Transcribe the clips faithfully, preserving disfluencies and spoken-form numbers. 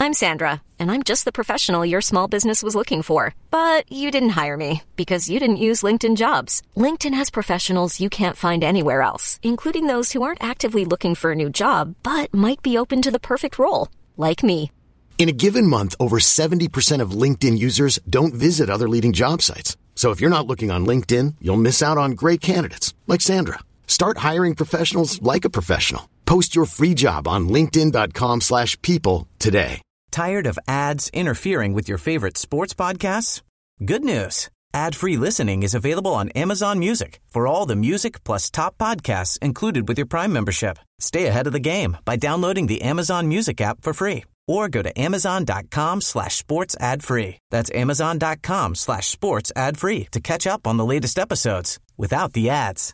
I'm Sandra, and I'm just the professional your small business was looking for. But you didn't hire me because you didn't use LinkedIn Jobs. LinkedIn has professionals you can't find anywhere else, including those who aren't actively looking for a new job, but might be open to the perfect role, like me. In a given month, over seventy percent of LinkedIn users don't visit other leading job sites. So if you're not looking on LinkedIn, you'll miss out on great candidates like Sandra. Start hiring professionals like a professional. Post your free job on linkedin.com slash people today. Tired of ads interfering with your favorite sports podcasts? Good news. Ad-free listening is available on Amazon Music for all the music plus top podcasts included with your Prime membership. Stay ahead of the game by downloading the Amazon Music app for free or go to amazon.com slash sports ad free. That's amazon.com slash sports ad free to catch up on the latest episodes without the ads.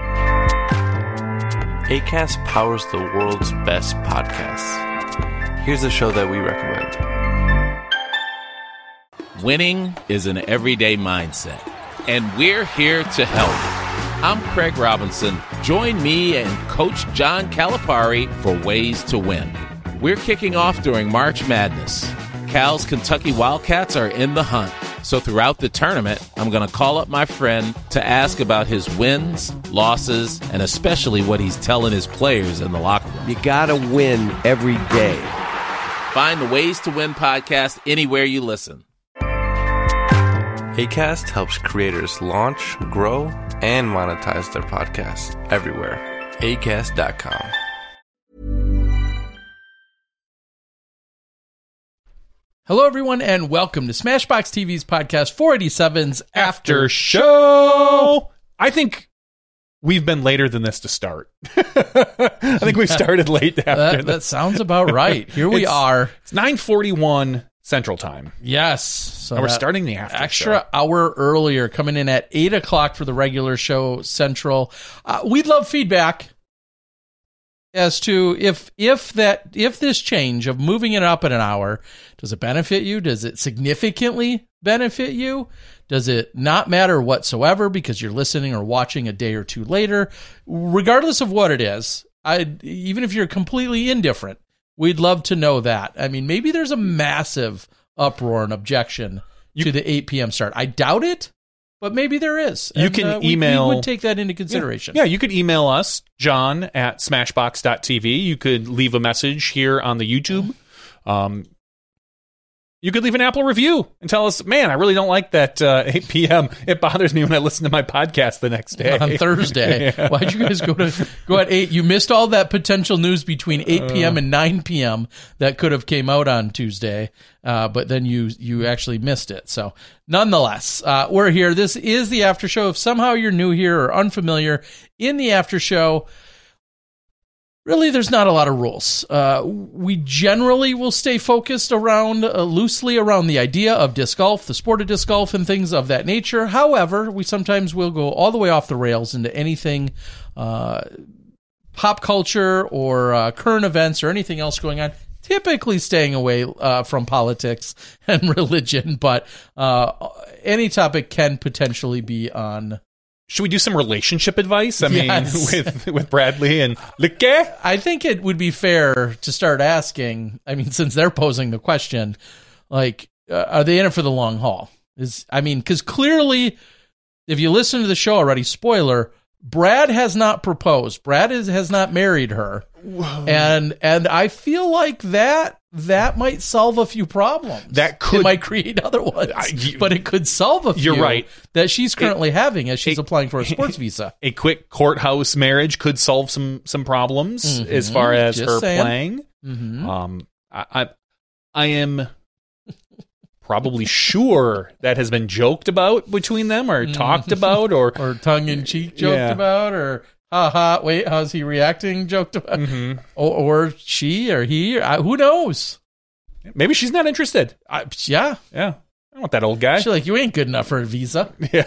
Acast powers the world's best podcasts. Here's a show that we recommend. Winning is an everyday mindset, and we're here to help. I'm Craig Robinson. Join me and Coach John Calipari for Ways to Win. We're kicking off during March Madness. Cal's Kentucky Wildcats are in the hunt. So throughout the tournament, I'm going to call up my friend to ask about his wins, losses, and especially what he's telling his players in the locker room. You got to win every day. Find the Ways to Win podcast anywhere you listen. Acast helps creators launch, grow, and monetize their podcasts everywhere. acast dot com. Hello, everyone, and welcome to Smashbox T V's podcast four eighty-seven's After Show. I think we've been later than this to start. I think we've started late after that. this. That sounds about right. Here we it's, are. It's nine forty-one Central Time. Yes. So and we're starting the after extra show. hour earlier, coming in at eight o'clock for the regular show Central. Uh, we'd love feedback as to if if that if this change of moving it up in an hour, does it benefit you? Does it significantly benefit you? Does it not matter whatsoever because you're listening or watching a day or two later? Regardless of what it is, I even if you're completely indifferent, we'd love to know that. I mean, maybe there's a massive uproar and objection you, to the eight p.m. start. I doubt it. But maybe there is. You and, can uh, we, email... we would take that into consideration. Yeah, yeah, you could email us, John at smashbox dot t v. You could leave a message here on the YouTube. Um, you could leave an Apple review and tell us, man, I really don't like that uh, eight p.m. It bothers me when I listen to my podcast the next day. On Thursday. Yeah. Why'd you guys go to go at eight? You missed all that potential news between eight p.m. and nine p.m. that could have came out on Tuesday. Uh, but then you you actually missed it. So nonetheless, uh, we're here. This is the After Show. If somehow you're new here or unfamiliar in the After Show, really there's not a lot of rules. Uh, we generally will stay focused around uh, loosely around the idea of disc golf, the sport of disc golf, and things of that nature. However, we sometimes will go all the way off the rails into anything uh, pop culture or uh, current events or anything else going on. Typically staying away uh, from politics and religion, but uh, any topic can potentially be on. Should we do some relationship advice? I yes. mean, with with Bradley and Lique? I think it would be fair to start asking, I mean, since they're posing the question, like, uh, are they in it for the long haul? Is I mean, because clearly, if you listen to the show already, spoiler, Brad has not proposed. Brad is, has not married her. Whoa. And and I feel like that that might solve a few problems. That could it might create other ones, I, you, but it could solve a few. You're right. That she's currently it, having as she's it, applying for a sports visa. A quick courthouse marriage could solve some some problems mm-hmm. as far as Just her saying. playing. Mm-hmm. Um, I, I I am probably sure that has been joked about between them, or talked about, or or tongue in cheek joked yeah. about, or. Haha, wait, how's he reacting? Joked about, mm-hmm. or, or she, or he, or, uh, who knows? Maybe she's not interested. I, yeah, yeah. I don't want that old guy. She's like, you ain't good enough for a visa. Yeah,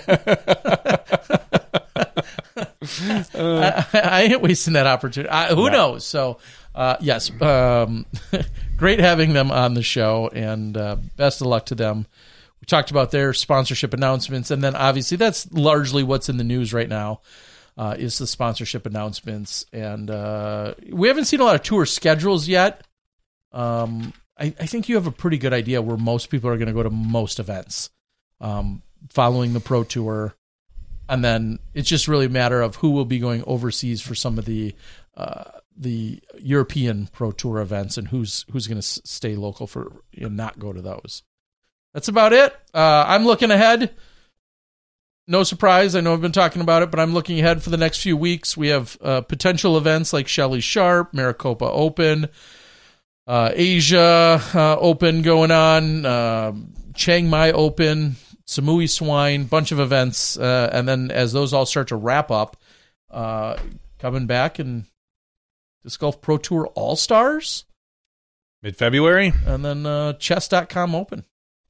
uh, I, I ain't wasting that opportunity. I, who no. knows? So, uh, yes, um, great having them on the show, and uh, best of luck to them. We talked about their sponsorship announcements, and then obviously that's largely what's in the news right now. Uh, is the sponsorship announcements. And uh, we haven't seen a lot of tour schedules yet. Um, I, I think you have a pretty good idea where most people are going to go to most events um, following the Pro Tour. And then it's just really a matter of who will be going overseas for some of the uh, the European Pro Tour events and who's who's going to s- stay local for you know, not go to those. That's about it. Uh, I'm looking ahead. No surprise. I know I've been talking about it, but I'm looking ahead for the next few weeks. We have uh, potential events like Shelley Sharp, Maricopa Open, uh, Asia uh, Open going on, uh, Chiang Mai Open, Samui Swine, bunch of events. Uh, and then as those all start to wrap up, uh, coming back and Disc Golf Pro Tour All-Stars. Mid-February. And then uh, chess dot com Open.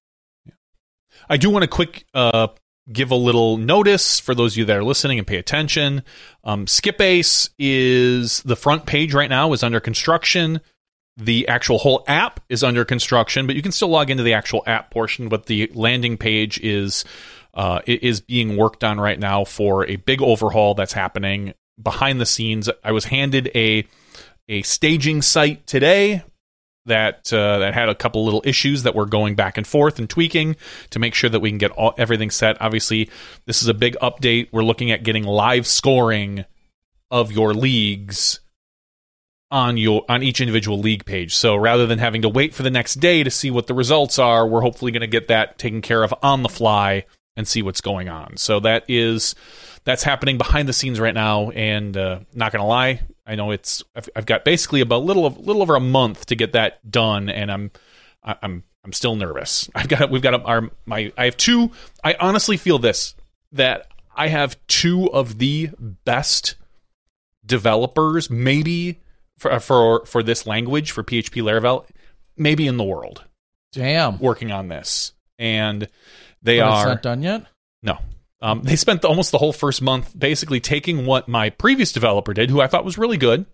I do want to quick uh, give a little notice for those of you that are listening and pay attention. Um, Skip Ace is the front page right now is under construction. The actual whole app is under construction, but you can still log into the actual app portion. But the landing page is uh, is being worked on right now for a big overhaul that's happening behind the scenes. I was handed a a staging site today that uh, that had a couple little issues that we're going back and forth and tweaking to make sure that we can get all, everything set. Obviously, this is a big update. We're looking at getting live scoring of your leagues on your on each individual league page. So rather than having to wait for the next day to see what the results are, we're hopefully going to get that taken care of on the fly and see what's going on. So that is that's happening behind the scenes right now. And uh, not going to lie, I know it's I've, I've got basically about a little of, little over a month to get that done, and I'm I'm I'm still nervous. I've got we've got our my I have two. I honestly feel this that I have two of the best developers, maybe for for for this language for P H P Laravel, maybe in the world. Damn, working on this, and they but are it's not done yet. No. Um, they spent the, almost the whole first month basically taking what my previous developer did, who I thought was really good,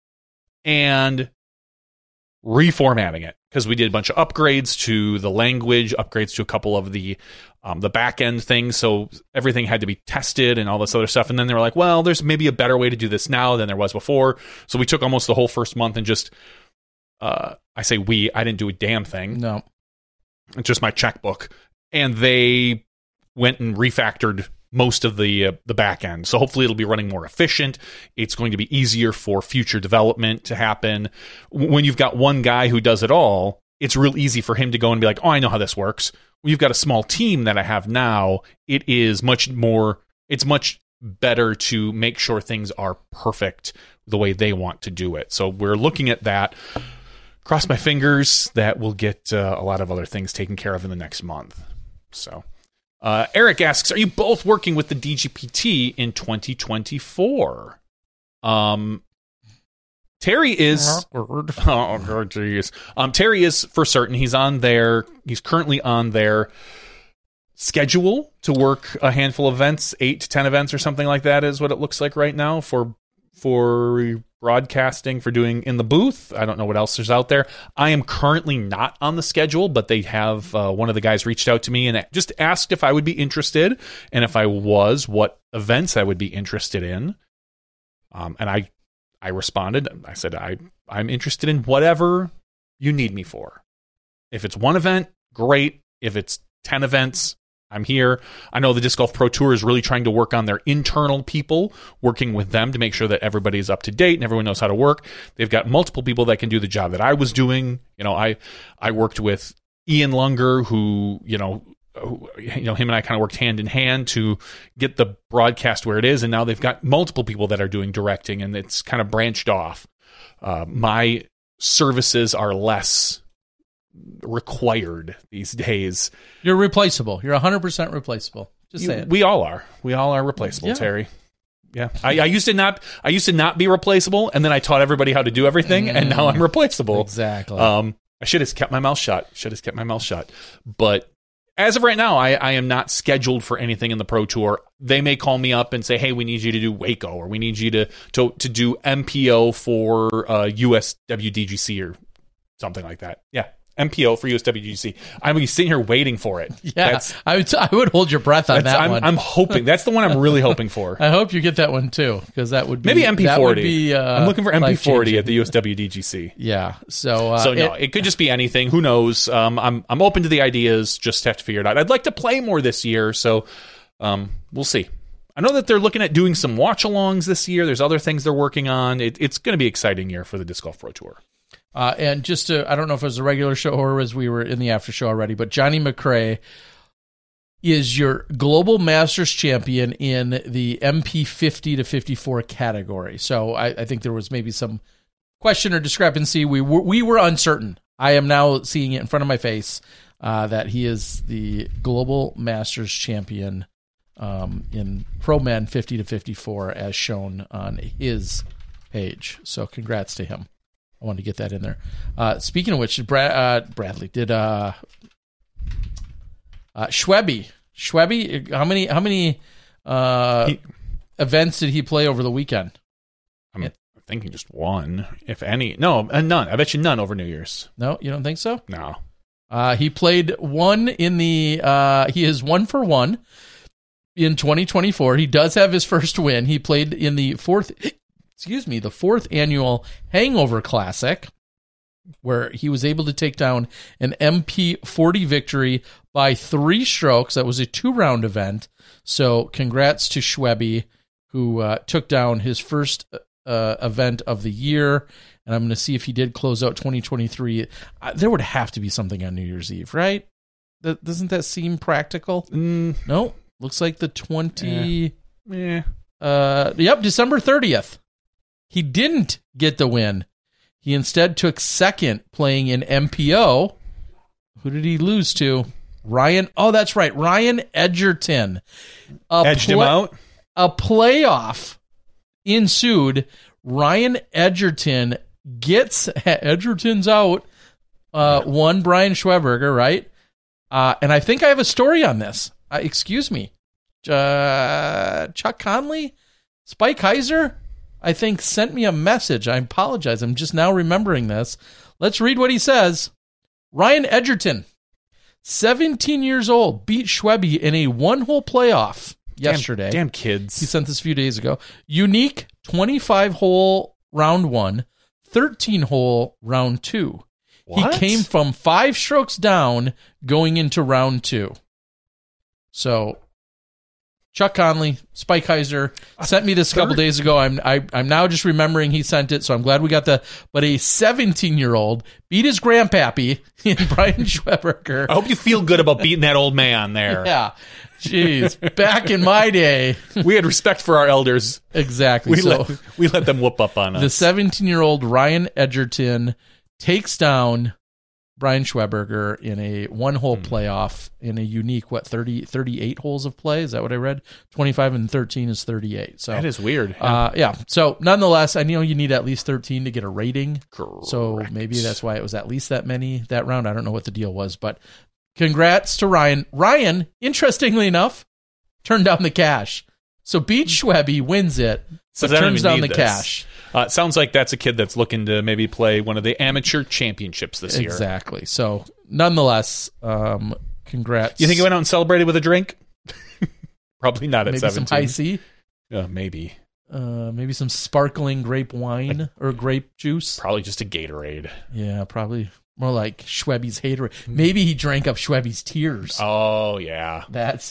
and reformatting it, because we did a bunch of upgrades to the language, upgrades to a couple of the um, the back end things, so everything had to be tested and all this other stuff. And then they were like, well, there's maybe a better way to do this now than there was before. So we took almost the whole first month and just, uh, I say we, I didn't do a damn thing. No. It's just my checkbook. And they went and refactored most of the uh, the back end. So hopefully it'll be running more efficient. It's going to be easier for future development to happen. When you've got one guy who does it all, it's real easy for him to go and be like, oh, I know how this works. When you've got a small team that I have now, it is much more, it's much better to make sure things are perfect the way they want to do it. So we're looking at that. Cross my fingers that we'll get uh, a lot of other things taken care of in the next month. So Uh, Eric asks, are you both working with the D G P T in twenty twenty-four? Um, Terry is... Oh, geez. Um, Terry is for certain. He's on their... He's currently on their schedule to work a handful of events, eight to ten events or something like that is what it looks like right now for for broadcasting, for doing in the booth. I don't know what else there's out there. I am currently not on the schedule, but they have, uh, one of the guys reached out to me and just asked if I would be interested, and if I was, what events I would be interested in. Um, and I, I responded. I said, I, I'm interested in whatever you need me for. If it's one event, great. If it's ten events, I'm here. I know the Disc Golf Pro Tour is really trying to work on their internal people, working with them to make sure that everybody's up to date and everyone knows how to work. They've got multiple people that can do the job that I was doing. You know, I I worked with Ian Lunger, who, you know, who, you know, him and I kind of worked hand in hand to get the broadcast where it is, and now they've got multiple people that are doing directing, and it's kind of branched off. Uh, my services are less required these days. You're replaceable. You're one hundred percent replaceable. Just you, say it. We all are. We all are replaceable, Yeah. Terry. Yeah. I, I used to not I used to not be replaceable, and then I taught everybody how to do everything, mm. and now I'm replaceable. Exactly. Um, I should have kept my mouth shut. Should have kept my mouth shut. But as of right now, I, I am not scheduled for anything in the Pro Tour. They may call me up and say, hey, we need you to do Waco, or we need you to to, to do M P O for uh, U S W D G C or something like that. Yeah. M P O for U S W G C. I'm be sitting here waiting for it. Yeah, that's, I would I would hold your breath on that I'm, one. I'm hoping that's the one I'm really hoping for. I hope you get that one too, because that would be, maybe M P forty. That would be, uh, I'm looking for M P forty at the U S W D G C. Yeah. So uh, so no, it, it could just be anything. Who knows? Um, I'm I'm open to the ideas. Just have to figure it out. I'd like to play more this year, so um, we'll see. I know that they're looking at doing some watch-alongs this year. There's other things they're working on. It, it's going to be an exciting year for the Disc Golf Pro Tour. Uh, and just to, I don't know if it was a regular show or as we were in the after show already, but Johnny McRae is your global Masters champion in the M P fifty to fifty-four category. So I, I think there was maybe some question or discrepancy. We were, we were uncertain. I am now seeing it in front of my face uh, that he is the global Masters champion um, in Pro Men fifty to fifty-four as shown on his page. So congrats to him. I wanted to get that in there. Uh, speaking of which, Brad, uh, Bradley did uh, uh, Schwebby. Schwebby, how many how many uh, he, events did he play over the weekend? I'm yeah. thinking just one, if any. No, uh, none. I bet you none over New Year's. No, you don't think so? No. Uh, he played one in the. Uh, he is one for one in twenty twenty-four. He does have his first win. He played in the fourth. Excuse me, the fourth annual Hangover Classic, where he was able to take down an M P forty victory by three strokes. That was a two-round event. So congrats to Schwebby, who uh, took down his first uh, event of the year. And I'm going to see if he did close out twenty twenty-three. Uh, there would have to be something on New Year's Eve, right? Th- doesn't that seem practical? Mm. No? Looks like the twenty... Yeah. Uh, yep, December thirtieth. He didn't get the win. He instead took second playing in M P O. Who did he lose to? Ryan. Oh, that's right. Ryan Edgerton. A Edged play- him out? A playoff ensued. Ryan Edgerton gets Edgerton's out. Uh, one Brian Schweberger, right? Uh, and I think I have a story on this. Uh, excuse me. Uh, Chuck Conley? Spike Heiser? I think sent me a message. I apologize. I'm just now remembering this. Let's read what he says. Ryan Edgerton, seventeen years old, beat Schwebby in a one-hole playoff yesterday. Damn, damn kids. He sent this a few days ago. Unique twenty-five hole round one, thirteen hole round two. What? He came from five strokes down going into round two. So Chuck Conley, Spike Heiser sent me this a couple days ago. I'm I, I'm now just remembering he sent it, so I'm glad we got the. But a seventeen-year-old beat his grandpappy in Brian Schweberger. I hope you feel good about beating that old man there. Yeah, jeez. Back in my day, we had respect for our elders. Exactly. We so let we let them whoop up on us. The seventeen-year-old Ryan Edgerton takes down Brian Schweberger in a one-hole hmm. playoff in a unique, what, thirty, thirty-eight holes of play? Is that what I read? twenty-five and thirteen is thirty-eight. So that is weird. Yeah. Uh, yeah. So nonetheless, I know you need at least thirteen to get a rating. Correct. So maybe that's why it was at least that many that round. I don't know what the deal was, but congrats to Ryan. Ryan, interestingly enough, turned down the cash. So beat Schwebby, wins it, but turns down the this. cash. Uh, it sounds like that's a kid that's looking to maybe play one of the amateur championships this year. Exactly. So, nonetheless, um, congrats. You think he went out and celebrated with a drink? Probably not at maybe seventeen. Maybe some High C? Uh, maybe. Uh, maybe some sparkling grape wine or grape juice? Probably just a Gatorade. Yeah, probably more like Schwebby's haterade. Maybe he drank up Schwebby's tears. Oh, yeah. That's...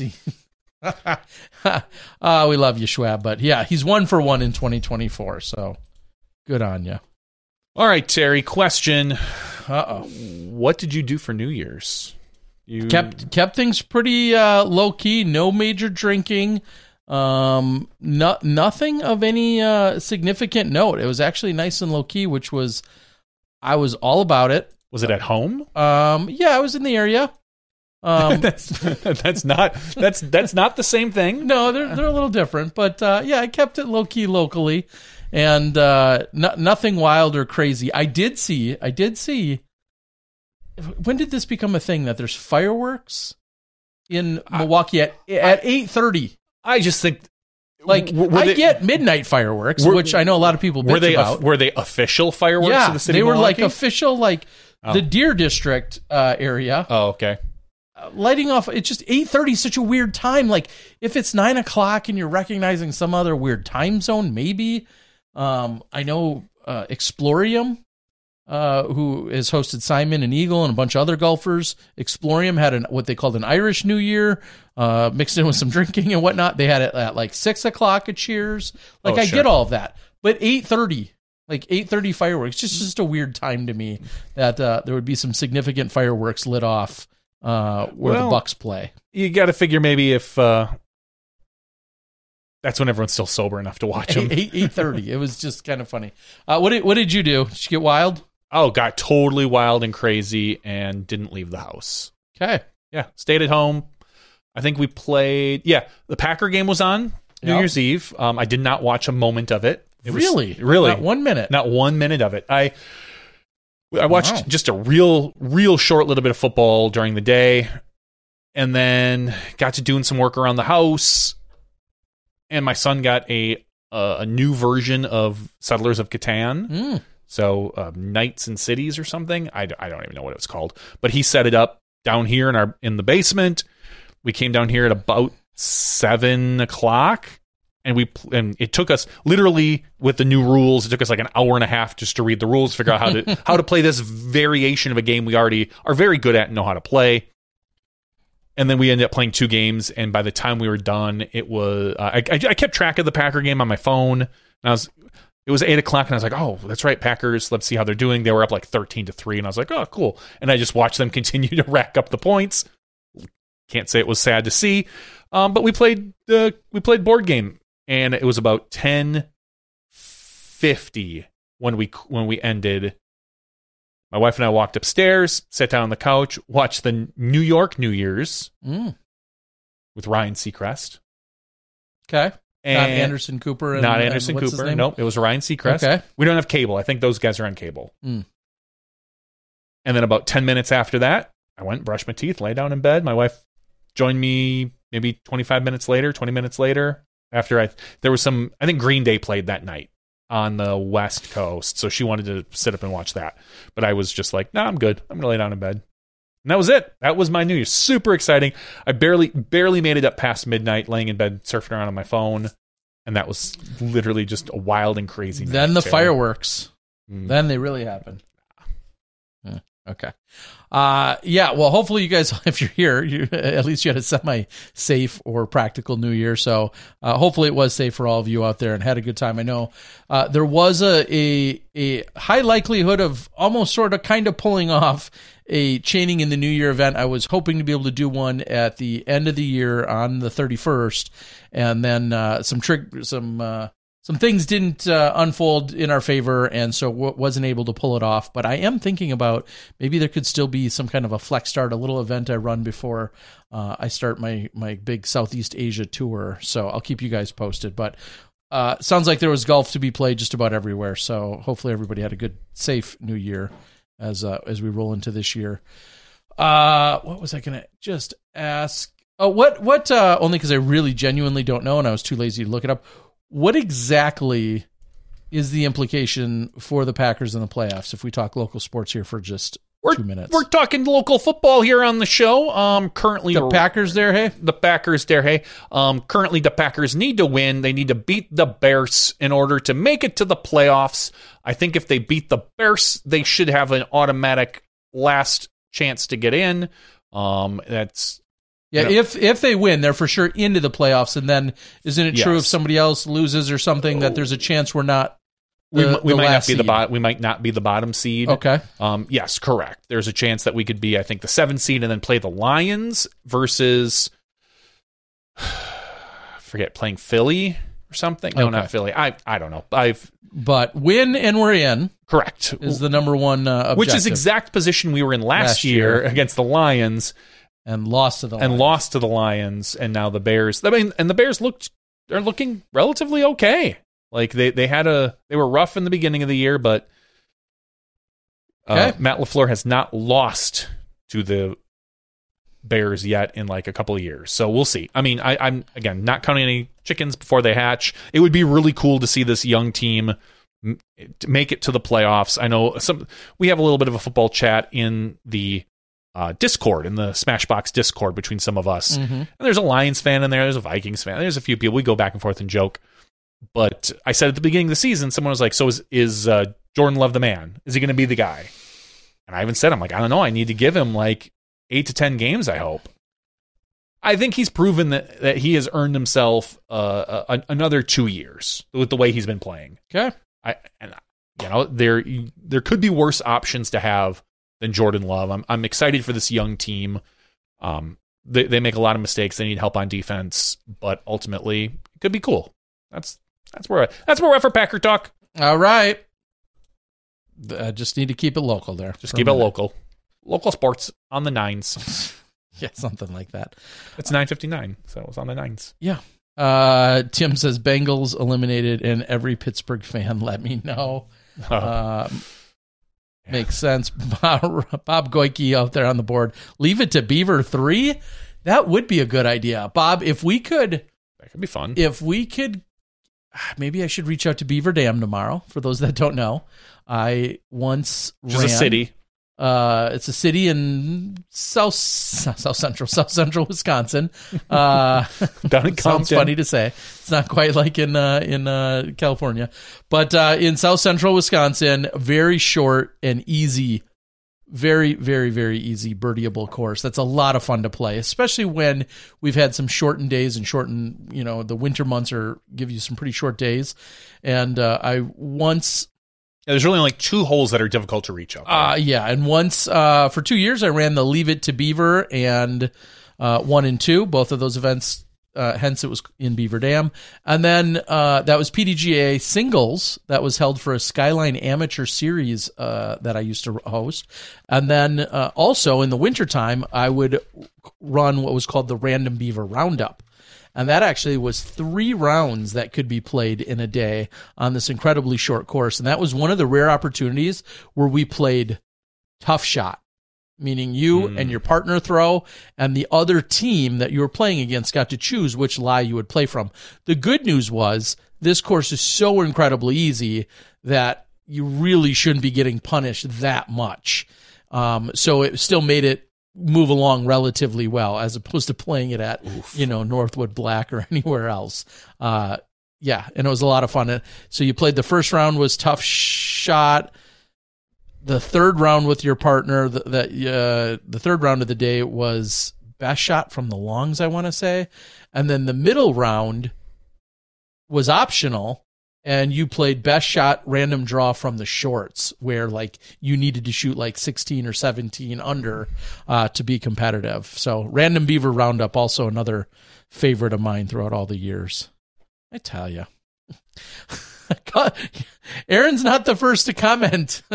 uh, we love you, Schwab, but yeah, he's one for one in twenty twenty-four, so good on you. All right, Terry, question. Uh-oh. What did you do for New Year's? You kept kept things pretty uh, low-key, no major drinking, um, no, nothing of any uh, significant note. It was actually nice and low-key, which was, I was all about it. Was it at home? Um, yeah, I was in the area. Um, that's that's not that's that's not the same thing. No, they're they're a little different, but uh, yeah, I kept it low key locally, and uh, no, nothing wild or crazy. I did see, I did see. When did this become a thing that there's fireworks in Milwaukee at at eight thirty? I just think, like, I they, get midnight fireworks, were, which I know a lot of people bitch were they about. Were they official fireworks yeah, of the city? They of were Milwaukee? like official, like. Oh. The Deer District uh, area. Oh, okay. Uh, lighting off, it's just eight thirty is such a weird time. Like, if it's nine o'clock and you're recognizing some other weird time zone, maybe. Um, I know uh, Explorium, uh, who has hosted Simon and Eagle and a bunch of other golfers. Explorium had an what they called an Irish New Year, uh, mixed in with some drinking and whatnot. They had it at like six o'clock at Cheers. Like, oh, I sure. get all of that. But eight thirty, like eight thirty fireworks, just just a weird time to me that uh, there would be some significant fireworks lit off uh, where well, the Bucks play. You got to figure maybe if uh, that's when everyone's still sober enough to watch them. eight thirty. It was just kind of funny. Uh, what did what did you do? Did you get wild? Oh, got totally wild and crazy and didn't leave the house. Okay. Yeah, stayed at home. I think we played. Yeah, the Packer game was on New Yep. Year's Eve. Um, I did not watch a moment of it. It was- Really? really, Not one minute. not one minute of it. I I watched Wow. just a real, real short little bit of football during the day, and then got to doing some work around the house. And my son got a a, a new version of Settlers of Catan. Mm. So uh, Knights and Cities or something. I, I don't even know what it was called. But he set it up down here in our in the basement. We came down here at about seven o'clock, and we and it took us literally with the new rules. It took us like an hour and a half just to read the rules, figure out how to how to play this variation of a game we already are very good at and know how to play. And then we ended up playing two games, and by the time we were done, it was uh, I, I, I kept track of the Packer game on my phone. And I was it was eight o'clock, and I was like, "Oh, that's right, Packers. Let's see how they're doing." They were up like thirteen to three, and I was like, "Oh, cool." And I just watched them continue to rack up the points. Can't say it was sad to see, um, but we played uh, we played board game, and it was about ten fifty when we when we ended. My wife and I walked upstairs, sat down on the couch, watched the New York New Year's Mm. with Ryan Seacrest. Okay. And not Anderson Cooper. And, not and Anderson what's his Cooper. name? Nope, it was Ryan Seacrest. Okay. We don't have cable. I think those guys are on cable. Mm. And then about ten minutes after that, I went, brushed my teeth, lay down in bed. My wife joined me maybe twenty-five minutes later, twenty minutes later. After I, there was some, I think Green Day played that night on the West Coast. So she wanted to sit up and watch that. But I was just like, no, nah, I'm good. I'm going to lay down in bed. And that was it. That was my New Year's. Super exciting. I barely, barely made it up past midnight, laying in bed, surfing around on my phone. And that was literally just a wild and crazy night. Then the Taylor. fireworks. Mm. Then they really happen. Yeah, okay. Uh, yeah, well, hopefully you guys, if you're here, you, at least you had a semi-safe or practical New Year. So uh, hopefully it was safe for all of you out there and had a good time. I know uh, there was a, a a high likelihood of almost sort of kind of pulling off a chaining in the New Year event. I was hoping to be able to do one at the end of the year on the thirty-first, and then uh, some trick, some uh, some things didn't uh, unfold in our favor, and so w- wasn't able to pull it off. But I am thinking about maybe there could still be some kind of a flex start, a little event I run before uh, I start my my big Southeast Asia tour. So I'll keep you guys posted. But uh, sounds like there was golf to be played just about everywhere. So hopefully everybody had a good, safe New Year as uh, as we roll into this year. Uh, what was I going to just ask? Oh, what what? Uh, only because I really genuinely don't know, and I was too lazy to look it up. What exactly is the implication for the Packers in the playoffs if we talk local sports here for just we're, two minutes? We're talking local football here on the show. Um, currently, the Packers there, hey? The Packers there, hey? Um, currently, the Packers need to win. They need to beat the Bears in order to make it to the playoffs. I think if they beat the Bears, they should have an automatic last chance to get in. Um, that's... Yeah, You know, if if they win, they're for sure into the playoffs. And then, isn't it true Yes. if somebody else loses or something that there's a chance we're not the, we, m- we the might not last be the seed? bot. We might not be the bottom seed. Okay. Um. Yes, correct. There's a chance that we could be, I think, the seventh seed and then play the Lions versus, I forget, playing Philly or something. No, Okay. not Philly. I I don't know. I've But win and we're in correct is the number one uh, objective. which is exact position we were in last, Last year, year. against the Lions. And lost to the and Lions. lost to the Lions, and now the Bears. I mean, and the Bears looked they're looking relatively okay. Like they they had a they were rough in the beginning of the year, but uh, Okay. Matt LaFleur has not lost to the Bears yet in like a couple of years, so we'll see. I mean, I, I'm again not counting any chickens before they hatch. It would be really cool to see this young team m- to make it to the playoffs. I know some we have a little bit of a football chat in the uh, Discord, in the Smashbox Discord between some of us. Mm-hmm. And there's a Lions fan in there. There's a Vikings fan. There's a few people. We go back and forth and joke. But I said at the beginning of the season, someone was like, so is, is uh, Jordan Love the man? Is he going to be the guy? And I even said, I'm like, I don't know. I need to give him like eight to ten games, I hope. I think he's proven that, that he has earned himself uh, a, another two years with the way he's been playing. Okay. I and you know there there could be worse options to have than Jordan Love. I'm I'm excited for this young team. Um, they they make a lot of mistakes. They need help on defense, but ultimately it could be cool. That's that's where I, that's where we're at for Packer Talk. All right. I just need to keep it local there. Just keep it local. Local sports on the nines. Yeah, something like that. It's nine fifty-nine, so it was on the nines. Yeah. Uh, Tim says Bengals eliminated, and every Pittsburgh fan let me know. Oh. Uh, yeah. Makes sense. Bob, Bob Goike out there on the board. Leave it to Beaver three. That would be a good idea, Bob. If we could, that could be fun. If we could, maybe I should reach out to Beaver Dam tomorrow. For those that don't know, I once Which ran. is a city. Uh, it's a city in south south central south central Wisconsin. Uh, Down in sounds Compton. funny to say. It's not quite like in uh, in uh, California, but uh, in south central Wisconsin, very short and easy, very very very easy birdieable course. That's a lot of fun to play, especially when we've had some shortened days and shortened. You know, the winter months are give you some pretty short days, and uh, I once. Yeah, there's really only like two holes that are difficult to reach up. Uh, yeah, and once uh, for two years I ran the Leave It to Beaver and uh, one and two, both of those events. Uh, hence, it was in Beaver Dam, and then uh, that was P D G A singles that was held for a Skyline Amateur Series uh, that I used to host, and then uh, also in the wintertime I would run what was called the Random Beaver Roundup. And that actually was three rounds that could be played in a day on this incredibly short course. And that was one of the rare opportunities where we played tough shot, meaning you mm. and your partner throw, and the other team that you were playing against got to choose which lie you would play from. The good news was this course is so incredibly easy that you really shouldn't be getting punished that much. Um, so it still made it move along relatively well, as opposed to playing it at, Oof. you know, Northwood Black or anywhere else. Uh, yeah, and it was a lot of fun. So you played the first round was tough shot. The third round with your partner, the, the, uh, the third round of the day was best shot from the longs, I want to say. And then the middle round was optional. And you played best shot random draw from the shorts, where like you needed to shoot like sixteen or seventeen under uh, to be competitive. So Random Beaver Roundup, also another favorite of mine throughout all the years. I tell you, Aaron's not the first to comment.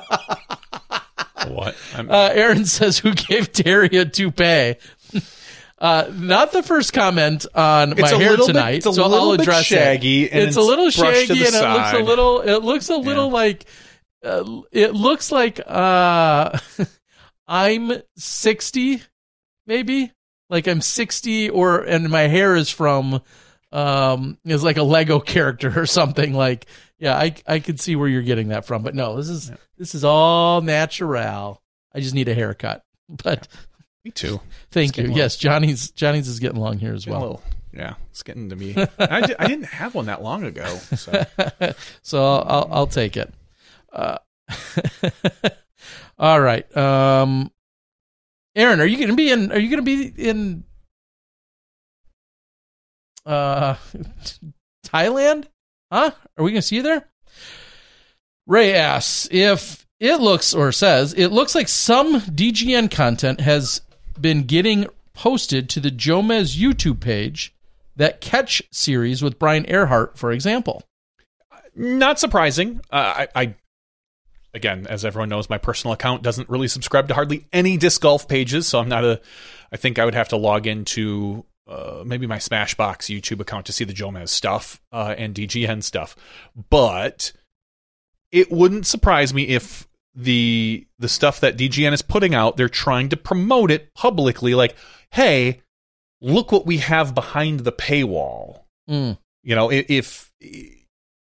What? Uh, Aaron says, "Who gave Terry a toupee?" Uh, not the first comment on it's my hair tonight, bit, it's a so little I'll bit address shaggy, it. And it's, it's a little shaggy, shaggy, and side. it looks a little. It looks a little yeah. like. Uh, it looks like uh, I'm sixty, maybe. Like I'm sixty, or and my hair is from um is like a Lego character or something. Like, yeah, I I could see where you're getting that from, but no, this is yeah. this is all natural. I just need a haircut, but. Me too. Thank you. Yes, Johnny's Johnny's is getting long here as well. Little, yeah, it's getting to me. I, di- I didn't have one that long ago, so so I'll I'll, I'll take it. Uh, all right, um, Aaron, are you going to be in? Are you going to be in? Uh, Thailand? Huh? Are we going to see you there? Ray asks if it looks or says it looks like some D G N content has been getting posted to the Jomez YouTube page. That Catch series with Brian Earhart, for example. Not surprising. Uh, I, I, again, as everyone knows, my personal account doesn't really subscribe to hardly any disc golf pages, so I'm not a. I think I would have to log into uh, maybe my Smashbox YouTube account to see the Jomez stuff uh, and D G N stuff. But it wouldn't surprise me if the the stuff that D G N is putting out, they're trying to promote it publicly, like, hey, look what we have behind the paywall. Mm. You know, if, if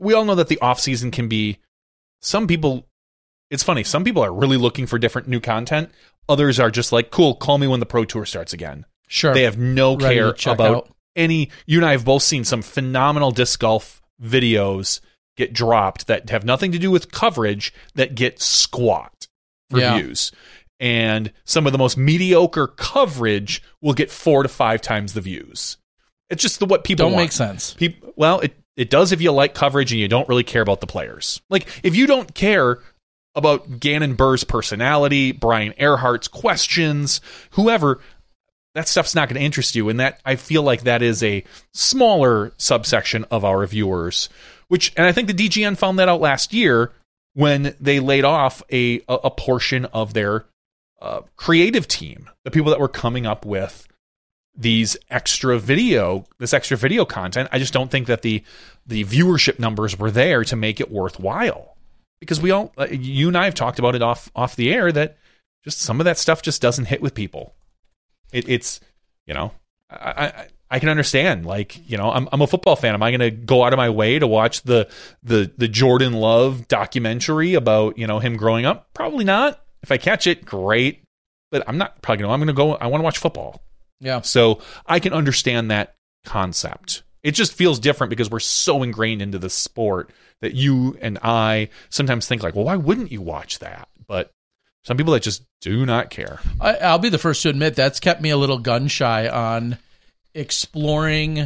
we all know that the off season can be, some people, it's funny, some people are really looking for different new content. Others are just like, cool, call me when the Pro Tour starts again. Sure. They have no Ready care to check about out. any, you and I have both seen some phenomenal disc golf videos get dropped that have nothing to do with coverage that get squat for Yeah. views. And some of the most mediocre coverage will get four to five times the views. It's just the what people Don't want. make sense. Peop- well, it, it does if you like coverage and you don't really care about the players. Like, if you don't care about Gannon Buhr's personality, Brian Earhart's questions, whoever, that stuff's not going to interest you. And that, I feel like that is a smaller subsection of our viewers, which, and I think the D G N found that out last year when they laid off a, a, a portion of their uh, creative team, the people that were coming up with these extra video, this extra video content. I just don't think that the the viewership numbers were there to make it worthwhile, because we all, uh, you and I have talked about it off off the air, that just some of that stuff just doesn't hit with people. It, it's, you know, I, I I can understand, like, you know, I'm I'm a football fan. Am I going to go out of my way to watch the the the Jordan Love documentary about, you know, him growing up? Probably not. If I catch it, great. But I'm not probably going to. I'm going to go. I want to watch football. Yeah. So I can understand that concept. It just feels different because we're so ingrained into the sport that you and I sometimes think like, well, why wouldn't you watch that? But some people that just do not care. I, I'll be the first to admit that's kept me a little gun shy on exploring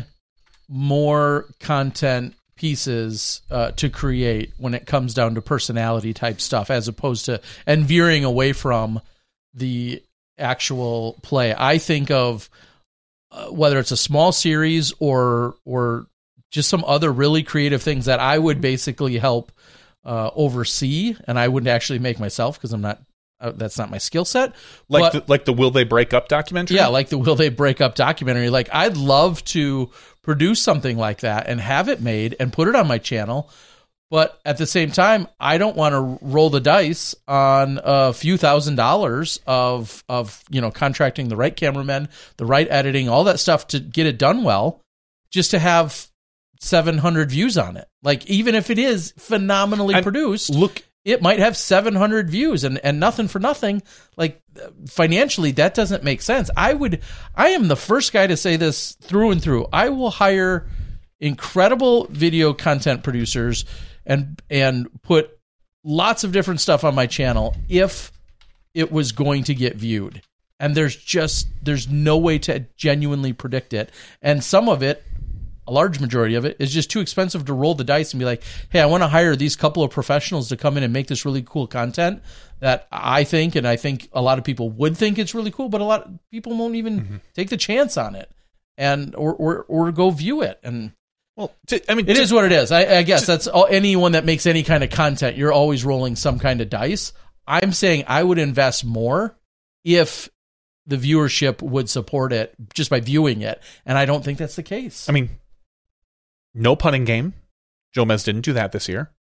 more content pieces uh, to create when it comes down to personality type stuff, as opposed to, and veering away from the actual play. I think of uh, whether it's a small series or or just some other really creative things that I would basically help uh, oversee, and I wouldn't actually make myself because I'm not. Uh, that's not my skill set. Like But- the, like the Will They Break Up documentary? Yeah, like the Will They Break Up documentary. Like, I'd love to produce something like that and have it made and put it on my channel. But at the same time, I don't want to roll the dice on a few thousand dollars of, of, you know, contracting the right cameramen, the right editing, all that stuff to get it done well, just to have seven hundred views on it. Like, even if it is phenomenally I'm- produced, Look, it might have seven hundred views and, and nothing for nothing. Like, financially, that doesn't make sense. I would, I am the first guy to say this through and through. I will hire incredible video content producers and, and put lots of different stuff on my channel if it was going to get viewed. And there's just, there's no way to genuinely predict it. And some of it, a large majority of it, is just too expensive to roll the dice and be like, hey, I want to hire these couple of professionals to come in and make this really cool content that I think, and I think a lot of people would think it's really cool, but a lot of people won't even mm-hmm. take the chance on it and or or, or go view it. And well, to, I mean, it to, is what it is. I, I guess to, that's all, anyone that makes any kind of content, you're always rolling some kind of dice. I'm saying I would invest more if the viewership would support it just by viewing it, and I don't think that's the case. I mean, no putting game. Jomez didn't do that this year.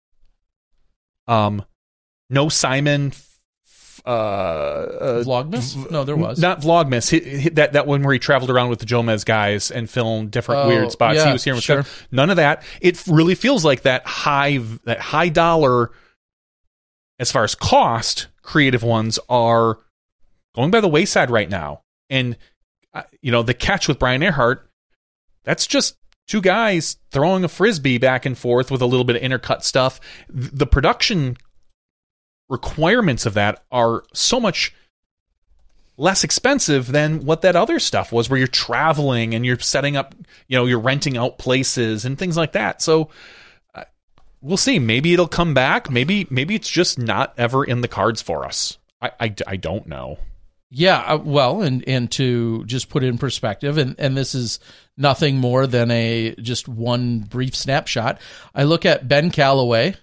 Um, no Simon. Uh, uh, Vlogmas? No, there was not Vlogmas. He, he, that that one where he traveled around with the Jomez guys and filmed different oh, weird spots. Yeah, he was here with sure. None of that. It really feels like that high that high dollar, as far as cost, creative ones are going by the wayside right now. And uh, you know, the catch with Brian Earhart, that's just two guys throwing a frisbee back and forth with a little bit of intercut stuff. The production requirements of that are so much less expensive than what that other stuff was, where you're traveling and you're setting up, you know, you're renting out places and things like that. So uh, we'll see. Maybe it'll come back. Maybe maybe it's just not ever in the cards for us. I, I, I don't know. Yeah, uh, well, and, and to just put it in perspective, and, and this is nothing more than a just one brief snapshot. I look at Ben Calloway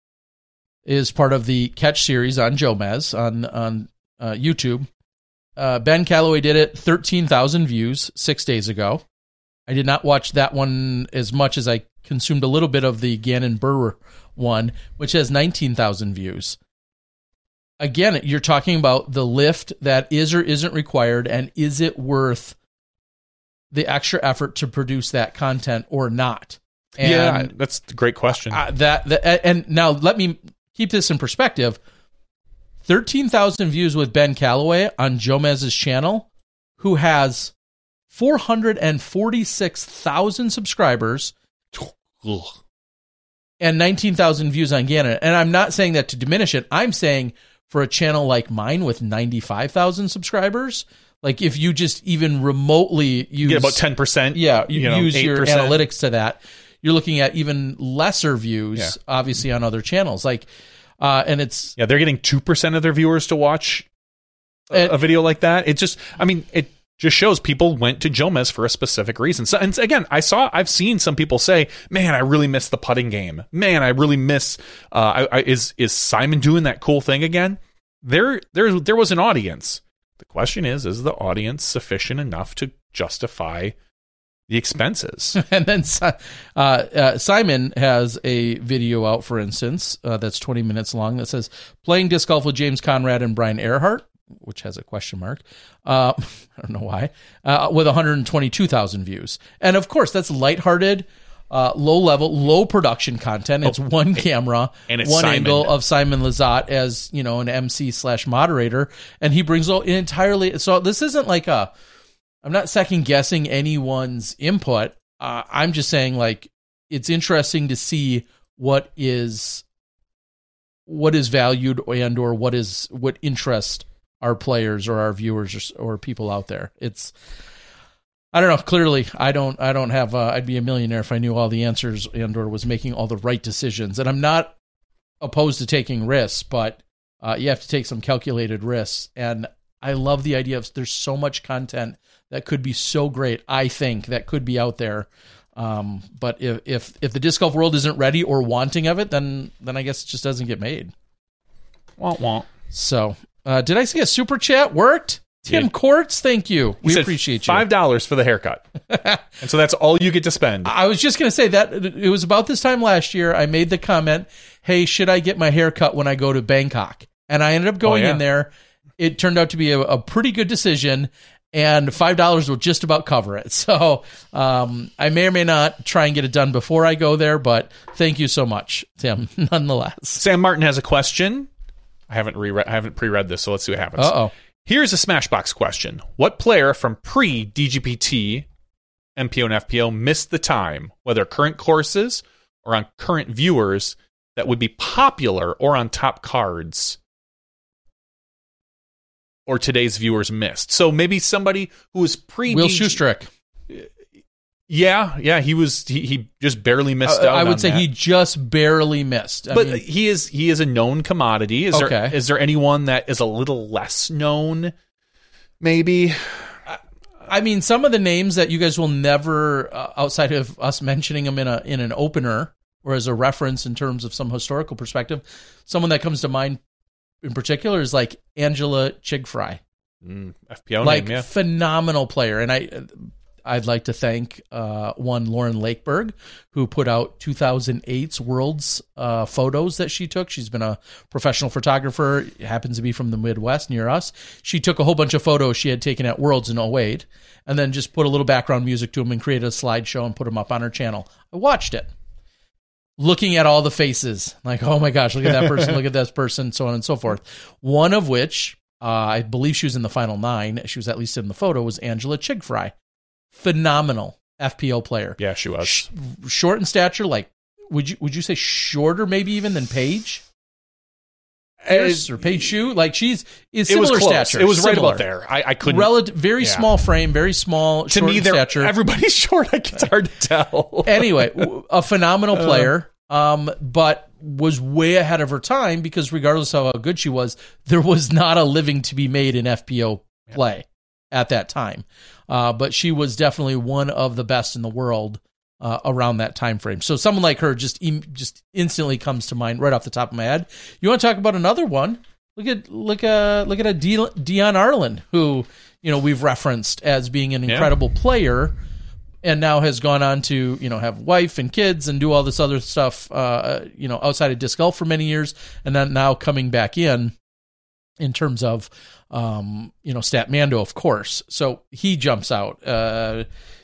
is part of the Catch series on Jomez on on uh, YouTube. Uh, Ben Calloway did it, thirteen thousand views six days ago. I did not watch that one as much as I consumed a little bit of the Gannon Buhr one, which has nineteen thousand views. Again, you're talking about the lift that is or isn't required, and is it worth the extra effort to produce that content or not? And yeah, that's a great question. Uh, that, that and now let me keep this in perspective. thirteen thousand views with Ben Calloway on Jomez's channel, who has four hundred forty-six thousand subscribers Ugh. and nineteen thousand views on Gannon. And I'm not saying that to diminish it. I'm saying for a channel like mine with ninety-five thousand subscribers, like if you just even remotely use... Get about ten percent. Yeah, you, you know, use eight percent. your analytics to that. You're looking at even lesser views, Yeah. obviously, on other channels. Like, uh, and it's... Yeah, they're getting two percent of their viewers to watch a, And- a video like that. It just, I mean, it just shows people went to Jomez for a specific reason. So, and again, I saw, I've seen some people say, man, I really miss the putting game. Man, I really miss, uh, I, I, is, is Simon doing that cool thing again? There, there, there was an audience. The question is, is the audience sufficient enough to justify the expenses? And then uh, uh, Simon has a video out, for instance, uh, that's twenty minutes long that says, playing disc golf with James Conrad and Brian Earhart, which has a question mark. Uh, I don't know why, uh, with one hundred twenty-two thousand views. And of course, that's lighthearted, uh, low level, low production content. It's Oh, one camera, and it's one Simon. angle of Simon Lizotte as, you know, an M C slash moderator. And he brings an entirely, so this isn't like a, I'm not second guessing anyone's input. Uh, I'm just saying, like, it's interesting to see what is what is valued and or what is what interest our players or our viewers or, or people out there. It's I don't know. Clearly, I don't. I don't have. Uh, I'd be a millionaire if I knew all the answers and or was making all the right decisions. And I'm not opposed to taking risks, but uh, you have to take some calculated risks. And I love the idea of there's so much content that could be so great, I think, that could be out there. Um, but if, if if the disc golf world isn't ready or wanting of it, then then I guess it just doesn't get made. Wah, wah. So, uh, did I see a super chat worked? Tim Yeah. Courts, thank you. He We said appreciate you. five dollars for the haircut. And so that's all you get to spend. I was just going to say that it was about this time last year. I made the comment, hey, should I get my hair cut when I go to Bangkok? And I ended up going Oh, yeah. in there. It turned out to be a, a pretty good decision, and five dollars will just about cover it. So um, I may or may not try and get it done before I go there, but thank you so much, Tim, nonetheless. Sam Martin has a question. I haven't reread, I haven't pre-read this, so let's see what happens. Uh-oh. Here's a Smashbox question. What player from pre-D G P T, M P O, and F P O missed the time, whether current courses or on current viewers, that would be popular or on top cards, or today's viewers missed? So maybe somebody who was pre Will Schustrick. Yeah, yeah, he was. He, he just barely missed Uh, out. I would on say that. he just barely missed. I But mean, he is he is a known commodity. Is Okay. there is there anyone that is a little less known? Maybe. I mean, some of the names that you guys will never, uh, outside of us mentioning them in a in an opener or as a reference in terms of some historical perspective, someone that comes to mind in particular is like Angela Chigfry. Mm, F P O Like name, yeah. phenomenal player, and I I'd like to thank uh, one Lauren Lakeberg, who put out two thousand eight's Worlds uh, photos that she took. She's been a professional photographer, happens to be from the Midwest near us. She took a whole bunch of photos she had taken at Worlds in oh eight, and then just put a little background music to them and created a slideshow and put them up on her channel. I watched it, looking at all the faces, like, oh my gosh, look at that person, look at this person, so on and so forth. One of which, uh, I believe she was in the final nine, she was at least in the photo, was Angela Chigfry. Phenomenal F P O player. Yeah, she was. Sh- short in stature, like, would you would you say shorter maybe even than Paige? Pierce or Paige Shue? Like, she's is It was similar close. stature. It was right similar. about there. I, I couldn't. Relative, very yeah. small frame, very small, to short me, in they're stature. everybody's short. Like, it's hard to tell. Anyway, w- a phenomenal player, um, but was way ahead of her time because regardless of how good she was, there was not a living to be made in F P O play at that time. Uh, but she was definitely one of the best in the world uh, around that time frame. So someone like her just im- just instantly comes to mind right off the top of my head. You want to talk about another one? Look at look at look at a De- Dion Arlen, who you know we've referenced as being an incredible yeah. player, and now has gone on to you know have wife and kids and do all this other stuff uh, you know outside of disc golf for many years, and then now coming back in in terms of um, you know Statmando, of course. So he jumps out. Uh,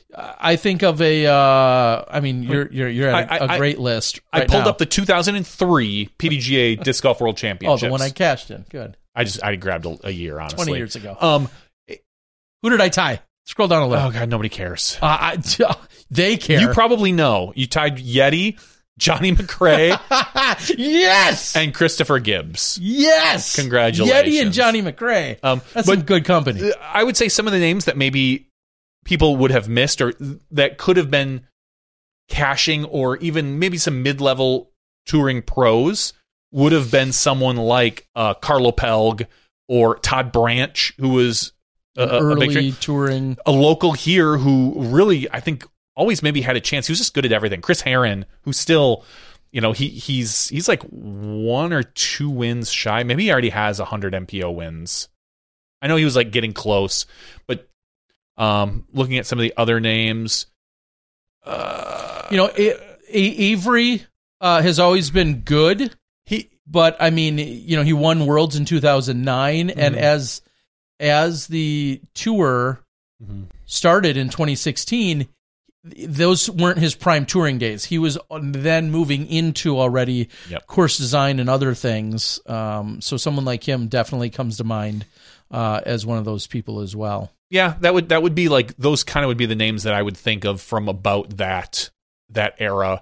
I think of a. Uh, I mean, you're you're you're at I, a, I, a great list. I Right pulled now. up the two thousand three P D G A Disc Golf World Oh, Championships. the one I cashed in. Good. I just I grabbed a, a year, honestly. Twenty years ago. Um, Who did I tie? Scroll down a little. oh god, nobody cares. Uh, I, they care. You probably know. You tied Yeti, Johnny McRae, yes, and Christopher Gibbs. yes. Congratulations. Yeti and Johnny McRae. Um, That's but some good company. I would say some of the names that maybe people would have missed or that could have been cashing or even maybe some mid-level touring pros would have been someone like uh, Carlo Pelg or Todd Branch, who was a, a, early a, big, touring, a local here who really, I think, always maybe had a chance. He was just good at everything. Chris Herron, who still, you know, he he's he's like one or two wins shy. Maybe he already has one hundred M P O wins. I know he was like getting close, but um, looking at some of the other names, uh, you know, A- A- Avery uh, has always been good. he But I mean, you know, he won Worlds in two thousand nine, Mm-hmm. and as as the tour mm-hmm. started in twenty sixteen, those weren't his prime touring days. He was then moving into already Yep. course design and other things. Um, so someone like him definitely comes to mind uh, as one of those people as well. yeah, that would that would be like those kind of would be the names that I would think of from about that that era.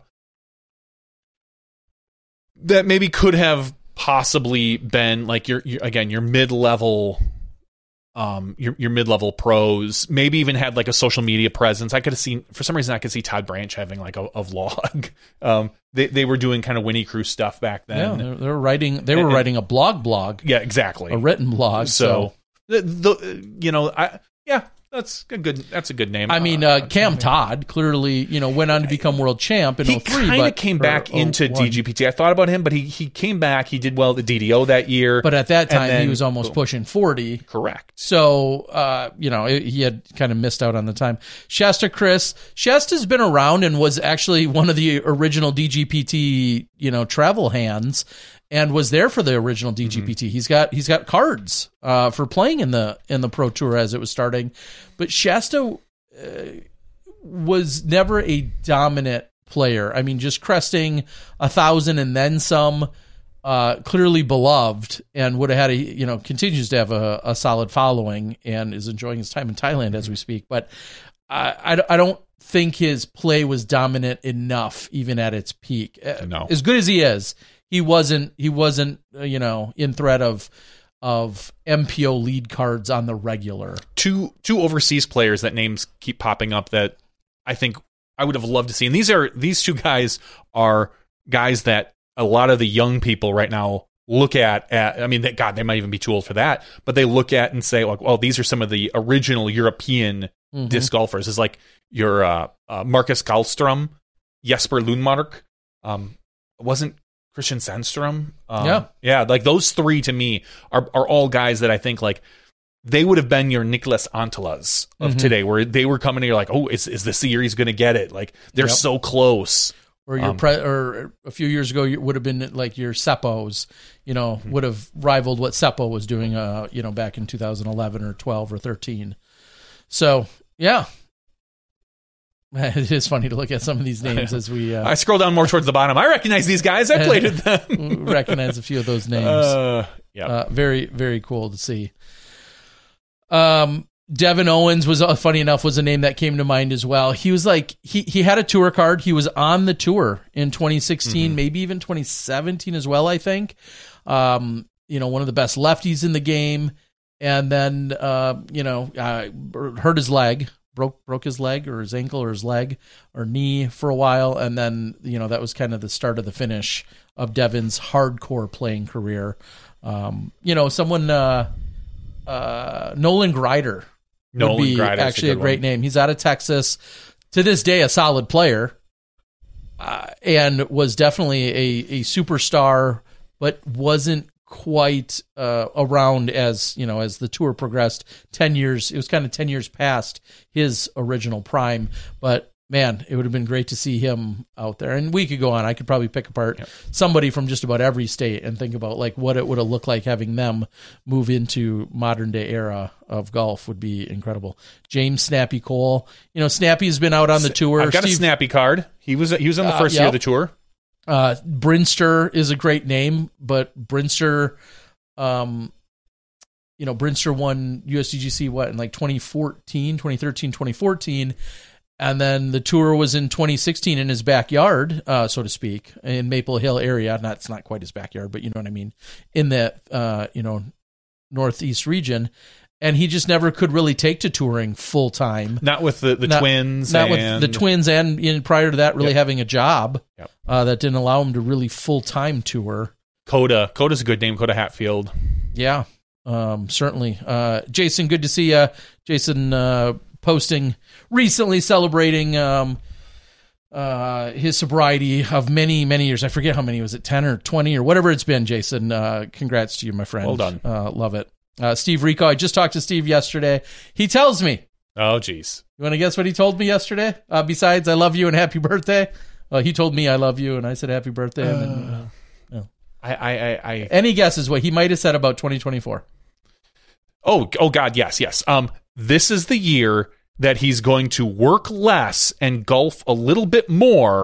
That maybe could have possibly been like your, your again your mid level, um your your mid level pros. Maybe even had like a social media presence. I could have seen for some reason I could see Todd Branch having like a, a vlog. Um, they they were doing kind of Winnie Crew stuff back then. Yeah, they're, they're writing. They were And- writing a blog, blog, Yeah, exactly. a written blog. So, So, the, the you know I yeah that's a good that's a good name. I mean, uh, Cam Todd clearly, you know, went on to become world champ in he oh three. kind of but came or back oh into one. D G P T. I thought about him, but he he came back. He did well at the D D O that year. But at that And time, then- he was almost boom. pushing forty. Correct. So, uh, you know, it, he had kind of missed out on the time. Shasta Chris. Shasta's been around and was actually one of the original D G P T, you know, travel hands and was there for the original D G P T. Mm-hmm. He's got he's got cards uh, for playing in the in the Pro Tour as it was starting. But Shasta uh, was never a dominant player. I mean, just cresting a thousand and then some. Uh, clearly beloved and would have had a, you know, continues to have a, a solid following and is enjoying his time in Thailand as we speak. But I, I, I don't think his play was dominant enough even at its peak. No. As good as he is, he wasn't, he wasn't, uh, you know, in threat of, of M P O lead cards on the regular. Two two overseas players that names keep popping up that I think I would have loved to see. And these are these two guys are guys that a lot of the young people right now look at, at I mean, they, God, they might even be too old for that, but they look at and say, like, well, these are some of the original European Mm-hmm. disc golfers. It's like your uh, uh, Marcus Karlstrom, Jesper Lundmark, um, wasn't Christian Sandstrom? Um, Yeah. Yeah, like those three to me are, are all guys that I think like they would have been your Nicholas Antelas of Mm-hmm. today, where they were coming and you're like, oh, is, is this the year he's going to get it? Like they're Yep. so close. Or your Um, pre- or a few years ago, you would have been like your Seppos, you know, would have rivaled what Seppo was doing, uh, you know, back in two thousand eleven or twelve or thirteen. So, yeah. It is funny to look at some of these names as we uh, I scroll down more towards the bottom. I recognize these guys. I played with them. recognize a few of those names. Uh, yeah. Uh, very, very cool to see. Um, Devin Owens was uh, funny enough was a name that came to mind as well. He was like he he had a tour card. He was on the tour in twenty sixteen, Mm-hmm. maybe even twenty seventeen as well. I think, um, you know, one of the best lefties in the game, and then uh, you know, uh, hurt his leg, broke broke his leg or his ankle or his leg or knee for a while, and then you know that was kind of the start of the finish of Devin's hardcore playing career. Um, you know, someone uh, uh, Nolan Grider. Nolan would be Grider's a actually a, good great one. name. He's out of Texas. To this day, a solid player, uh, and was definitely a, a superstar, but wasn't quite uh, around as you know as the tour progressed. Ten years, it was kind of ten years past his original prime, but man, it would have been great to see him out there. And we could go on. I could probably pick apart yep. somebody from just about every state and think about like what it would have looked like having them move into modern day era of golf would be incredible. James Snappy Cole, you know, Snappy's been out on the tour. I've got Steve, a Snappy card. He was he was on the first uh, yep. year of the tour. Uh, Brinster is a great name, but Brinster, um, you know, Brinster won U S D G C what in like twenty fourteen, twenty thirteen, twenty fourteen. And then the tour was in twenty sixteen in his backyard, uh, so to speak, in Maple Hill area. Not, it's not quite his backyard, but you know what I mean, in that, uh, you know, Northeast region. And he just never could really take to touring full time. Not with the, the not, twins. Not and... with the twins and in, prior to that, really yep. having a job yep. uh, that didn't allow him to really full time tour. Coda. Coda's a good name, Coda Hatfield. Yeah, um, certainly. Uh, Jason, good to see you. Jason, uh, posting recently celebrating um, uh, his sobriety of many, many years. I forget how many. Was it ten or twenty or whatever it's been, Jason? Uh, congrats to you, my friend. Well done. Uh, love it. Uh, Steve Rico, I just talked to Steve yesterday. He tells me. Oh, geez. You want to guess what he told me yesterday? Uh, besides, I love you and happy birthday. Well, he told me I love you and I said happy birthday. And then, uh, uh, I, I, I, I, Any guesses what he might have said about twenty twenty-four? Oh, oh God, yes, yes. Um, this is the year that he's going to work less and golf a little bit more.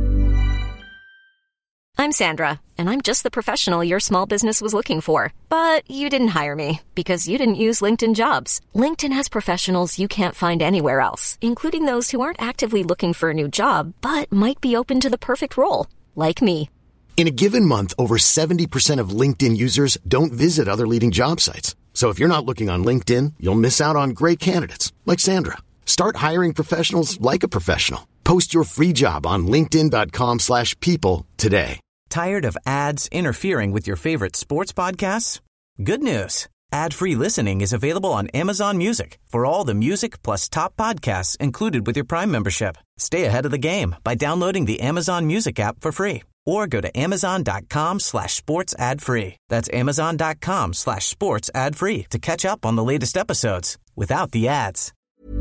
I'm Sandra, and I'm just the professional your small business was looking for. But you didn't hire me because you didn't use LinkedIn Jobs. LinkedIn has professionals you can't find anywhere else, including those who aren't actively looking for a new job, but might be open to the perfect role, like me. In a given month, over seventy percent of LinkedIn users don't visit other leading job sites. So if you're not looking on LinkedIn, you'll miss out on great candidates like Sandra. Start hiring professionals like a professional. Post your free job on linkedin.com slash people today. Tired of ads interfering with your favorite sports podcasts? Good news. Ad-free listening is available on Amazon Music for all the music plus top podcasts included with your Prime membership. Stay ahead of the game by downloading the Amazon Music app for free or go to amazon.com slash sports ad free. That's amazon.com slash sports ad free to catch up on the latest episodes without the ads.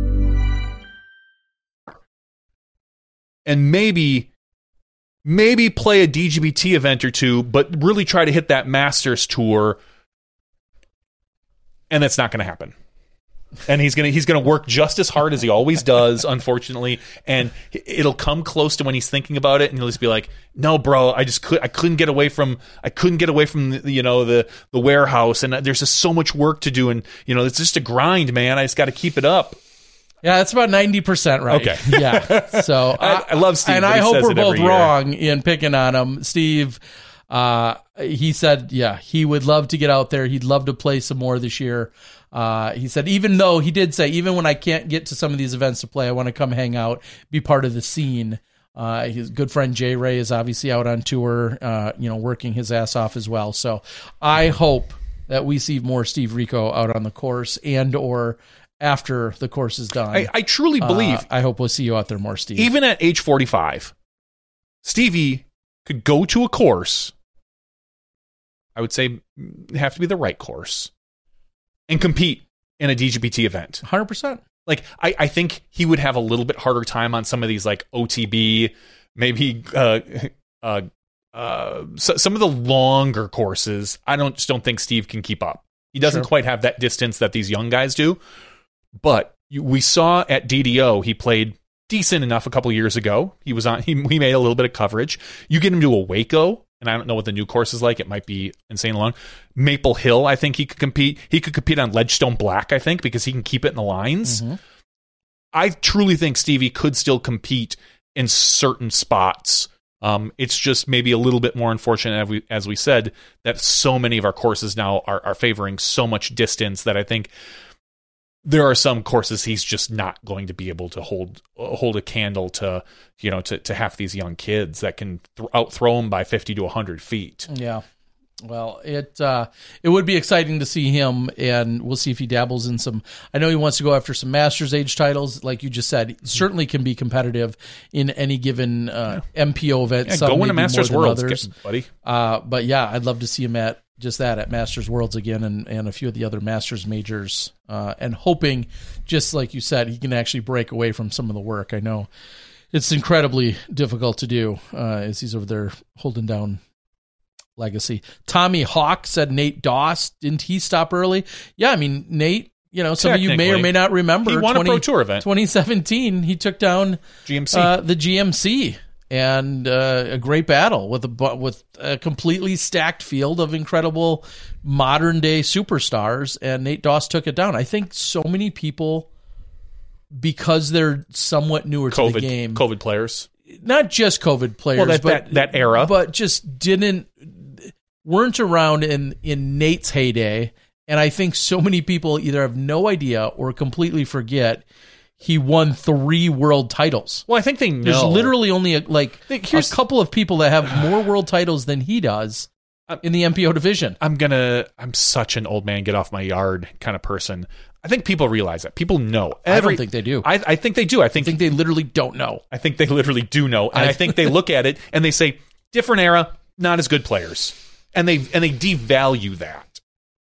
And maybe, maybe play a D G B T event or two, but really try to hit that Masters tour. And that's not going to happen. And he's gonna he's gonna work just as hard as he always does, unfortunately. And it'll come close to when he's thinking about it, and he'll just be like, "No, bro, I just could I couldn't get away from I couldn't get away from the, you know the the warehouse, and there's just so much work to do, and you know it's just a grind, man. I just got to keep it up." Yeah, that's about ninety percent right. Okay. Yeah. So I, I love Steve, and I hope we're both wrong in picking on him, Steve. Uh, he said, yeah, he would love to get out there. He'd love to play some more this year. Uh, he said, even though he did say, even when I can't get to some of these events to play, I want to come hang out, be part of the scene. Uh, his good friend Jay Ray is obviously out on tour, uh, you know, working his ass off as well. So I hope that we see more Steve Rico out on the course and or after the course is done. I, I truly believe. Uh, I hope we'll see you out there more, Steve. Even at age forty-five, Stevie could go to a course. I would say have to be the right course and compete in a D G B T event. one hundred percent. Like, I, I think he would have a little bit harder time on some of these, like, O T B, maybe uh, uh, uh, so, some of the longer courses. I don't just don't think Steve can keep up. He doesn't Sure. quite have that distance that these young guys do. But you, we saw at D D O, he played decent enough a couple years ago. He was on. He, he made a little bit of coverage. You get him to a Waco, and I don't know what the new course is like. It might be insane long. Maple Hill, I think he could compete. He could compete on Ledgestone Black, I think, because he can keep it in the lines. Mm-hmm. I truly think Stevie could still compete in certain spots. Um, it's just maybe a little bit more unfortunate, as we, as we said, that so many of our courses now are, are favoring so much distance that I think there are some courses he's just not going to be able to hold hold a candle to, you know, to, to half these young kids that can th- out throw them by fifty to one hundred feet. Yeah. Well, it uh, it would be exciting to see him, and we'll see if he dabbles in some. I know he wants to go after some Masters age titles, like you just said. He certainly can be competitive in any given uh, yeah. M P O event. Yeah, some go win a maybe Masters more than Worlds, others. get, buddy. Uh, but yeah, I'd love to see him at just that at Masters Worlds again, and, and a few of the other Masters majors, uh, and hoping, just like you said, he can actually break away from some of the work. I know it's incredibly difficult to do uh, as he's over there holding down Legacy. Tommy Hawk said Nate Doss, didn't he stop early? Yeah, I mean, Nate, you know, some of you may or may not remember. He won twenty, a Pro Tour event. twenty seventeen, he took down G M C. Uh, the G M C. And uh, a great battle with a with a completely stacked field of incredible modern day superstars, and Nate Doss took it down. I think so many people, because they're somewhat newer COVID, to the game, COVID players, not just COVID players, well, that, but that, that era, but just didn't weren't around in in Nate's heyday. And I think so many people either have no idea or completely forget. He won three world titles. Well, I think they know. There's literally only a, like Here's, a couple of people that have more world titles than he does in the M P O division. I'm gonna. I'm such an old man, get off my yard kind of person. I think people realize that. People know. Every, I don't think they do. I, I think they do. I think, I think they literally don't know. I think they literally do know, and I, I think they look at it and they say, "Different era, not as good players," and they and they devalue that.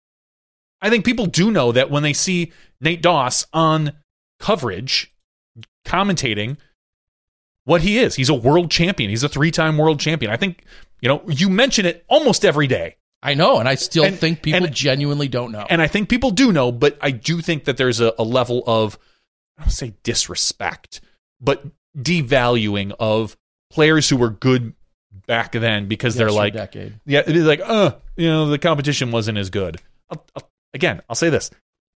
I think people do know that when they see Nate Doss on coverage, commentating what he is. He's a world champion. He's a three-time world champion. I think, you know, you mention it almost every day. I know, and I still and, think people and, genuinely don't know. And I think people do know, but I do think that there's a, a level of, I don't say disrespect, but devaluing of players who were good back then because they're like, decade. yeah, it is like, uh, you know, the competition wasn't as good. I'll, I'll, again, I'll say this.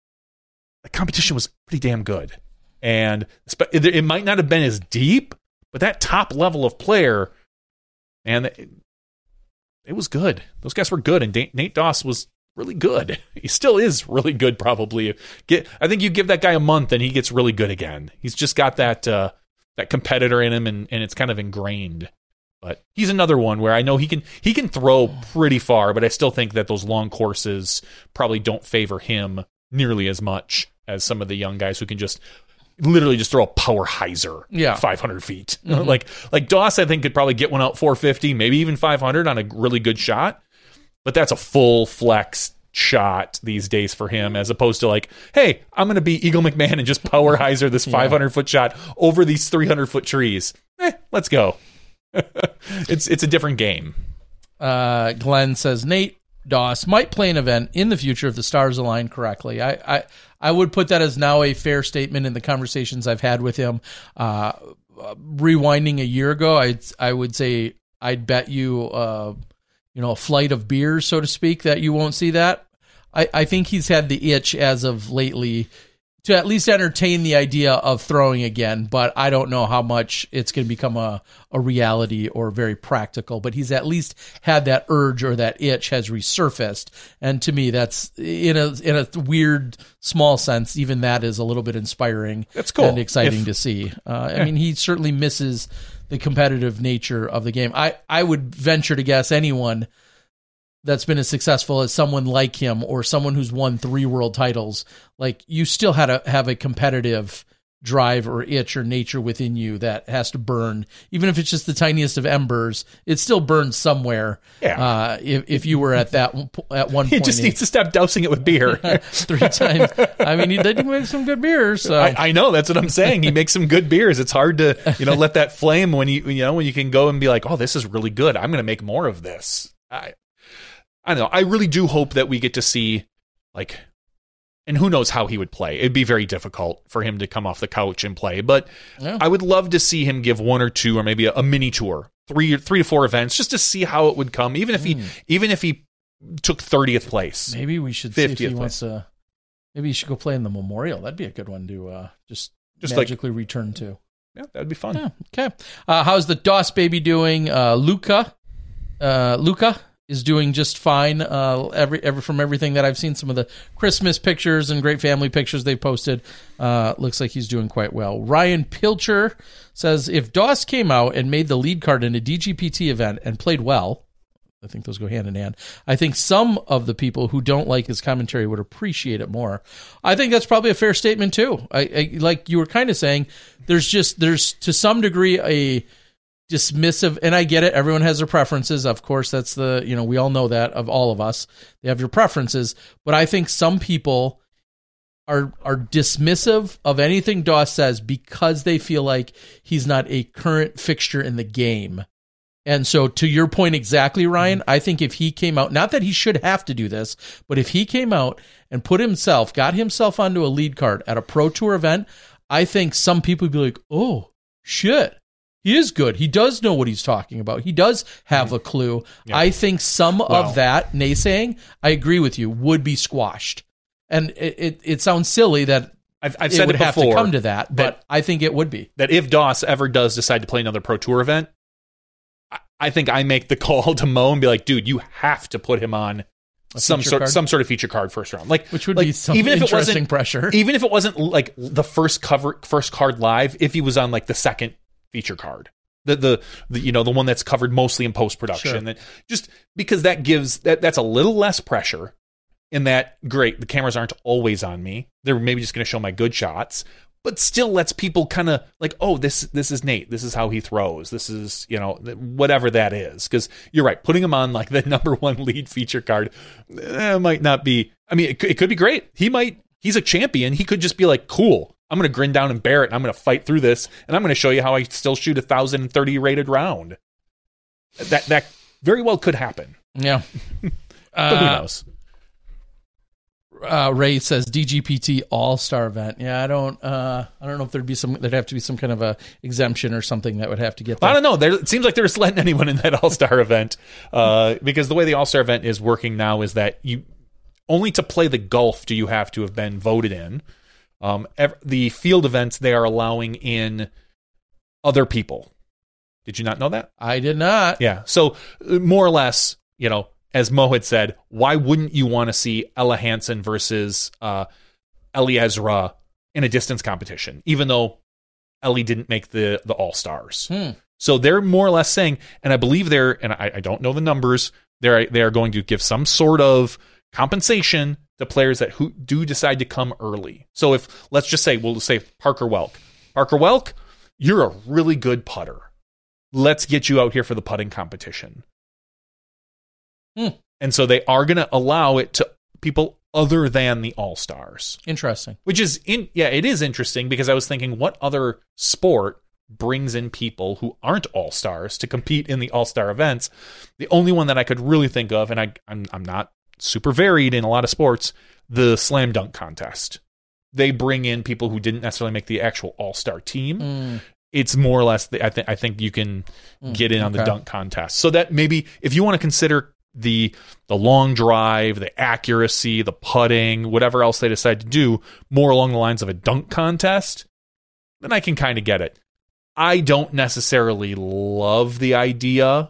The competition was pretty damn good. And it might not have been as deep, but that top level of player, man, it, it was good. Those guys were good, and Nate Doss was really good. He still is really good, probably. Get, I think you give that guy a month, and he gets really good again. He's just got that uh, that competitor in him, and, and it's kind of ingrained. But he's another one where I know he can he can throw pretty far, but I still think that those long courses probably don't favor him nearly as much as some of the young guys who can just literally just throw a power hyzer yeah. five hundred feet. Mm-hmm. like like Doss, I think, could probably get one out four fifty, maybe even five hundred on a really good shot. But that's a full flex shot these days for him, as opposed to like, hey, I'm going to be Eagle McMahon and just power hyzer this five hundred foot shot over these three hundred foot trees. Eh, let's go. it's it's a different game. Uh, Glenn says, Nate Doss might play an event in the future if the stars align correctly. I, I, I would put that as now a fair statement in the conversations I've had with him. Uh, rewinding a year ago, I I would say I'd bet you, uh, you know, a flight of beers, so to speak, that you won't see that. I, I think he's had the itch as of lately to at least entertain the idea of throwing again, but I don't know how much it's going to become a, a reality or very practical, but he's at least had that urge, or that itch has resurfaced. And to me, that's in a, in a weird small sense, even that is a little bit inspiring. That's cool. And exciting if, to see. Uh, yeah. I mean, he certainly misses the competitive nature of the game. I, I would venture to guess anyone that's been as successful as someone like him, or someone who's won three world titles, like, you still had to have a competitive drive or itch or nature within you that has to burn. Even if it's just the tiniest of embers, it still burns somewhere. Yeah. Uh, if, if you were at that at one he point, just needs to stop dousing it with beer three times. I mean, he did make some good beers. So. I, I know, that's what I'm saying. He makes some good beers. It's hard to, you know, let that flame when you, you know, when you can go and be like, oh, this is really good. I'm going to make more of this. I, I don't know. I really do hope that we get to see, like, and who knows how he would play. It'd be very difficult for him to come off the couch and play, but yeah. I would love to see him give one or two, or maybe a, a mini tour, three, three to four events, just to see how it would come. Even if he, mm. even if he took thirtieth place, maybe we should see if he place. wants to. Maybe he should go play in the Memorial. That'd be a good one to uh, just just magically like, return to. Yeah, that'd be fun. Yeah, okay. Uh, how's the Doss baby doing? Uh, Luca, uh, Luca. is doing just fine. Uh, every, every from everything that I've seen, some of the Christmas pictures and great family pictures they posted, uh, looks like he's doing quite well. Ryan Pilcher says, if Doss came out and made the lead card in a D G P T event and played well, I think those go hand in hand, I think some of the people who don't like his commentary would appreciate it more. I think that's probably a fair statement too. I, I like you were kind of saying, there's just there's to some degree a dismissive, and I get it, everyone has their preferences, of course, that's the, you know, we all know that of all of us, they have your preferences, but I think some people are are dismissive of anything Doss says because they feel like he's not a current fixture in the game. And so to your point exactly, Ryan, I think if he came out, not that he should have to do this, but if he came out and put himself, got himself onto a lead card at a Pro Tour event, I think some people would be like, oh, shit, he is good. He does know what he's talking about. He does have a clue. Yeah. I think some well, of that naysaying, I agree with you, would be squashed. And it, it, it sounds silly that I've, I've it said would it have before, to come to that, but that, I think it would be. That if Doss ever does decide to play another Pro Tour event, I think I make the call to Mo and be like, dude, you have to put him on A some sort card? some sort of feature card first round. Like Which would like, be some even if it interesting wasn't, pressure. Even if it wasn't like the first cover first card live, if he was on like the second feature card. The, the the you know the one that's covered mostly in post production. Sure. Just because that gives that that's a little less pressure in that great, the cameras aren't always on me. They're maybe just gonna show my good shots. But still lets people kind of like, oh, this this is Nate. This is how he throws. This is, you know, whatever that is. Because you're right, putting him on like the number one lead feature card eh, might not be. I mean, it, it could be great. He might. He's a champion. He could just be like, cool. I'm going to grin down and bear it. And I'm going to fight through this, and I'm going to show you how I still shoot a thousand thirty rated round. That that very well could happen. Yeah, but uh, who knows? Uh, Ray says D G P T All Star event. Yeah, I don't. Uh, I don't know if there'd be some. There'd have to be some kind of a exemption or something that would have to get there. I don't know. There, it seems like they're just letting anyone in that All Star event, uh, because the way the All Star event is working now is that you only to play the golf do you have to have been voted in. Um, ev- the field events they are allowing in other people. Did you not know that? I did not. Yeah. So uh, more or less, you know. As Mo had said, why wouldn't you want to see Ella Hansen versus uh, Ellie Ezra in a distance competition, even though Ellie didn't make the, the All-Stars? Hmm. So they're more or less saying, and I believe they're, and I, I don't know the numbers, they're, they are going to give some sort of compensation to players that who do decide to come early. So if, let's just say, we'll say Parker Welk. Parker Welk, you're a really good putter. Let's get you out here for the putting competition. Hmm. And so they are going to allow it to people other than the All-Stars. Interesting. Which is, in yeah, it is interesting because I was thinking, what other sport brings in people who aren't All-Stars to compete in the All-Star events? The only one that I could really think of, and I, I'm, I'm not super varied in a lot of sports, the slam dunk contest. They bring in people who didn't necessarily make the actual All-Star team. Mm. It's more or less, the, I, th- I think you can mm, get in on okay. the dunk contest. So that maybe, if you want to consider the the long drive, the accuracy, the putting, whatever else they decide to do, more along the lines of a dunk contest, then I can kind of get it. I don't necessarily love the idea.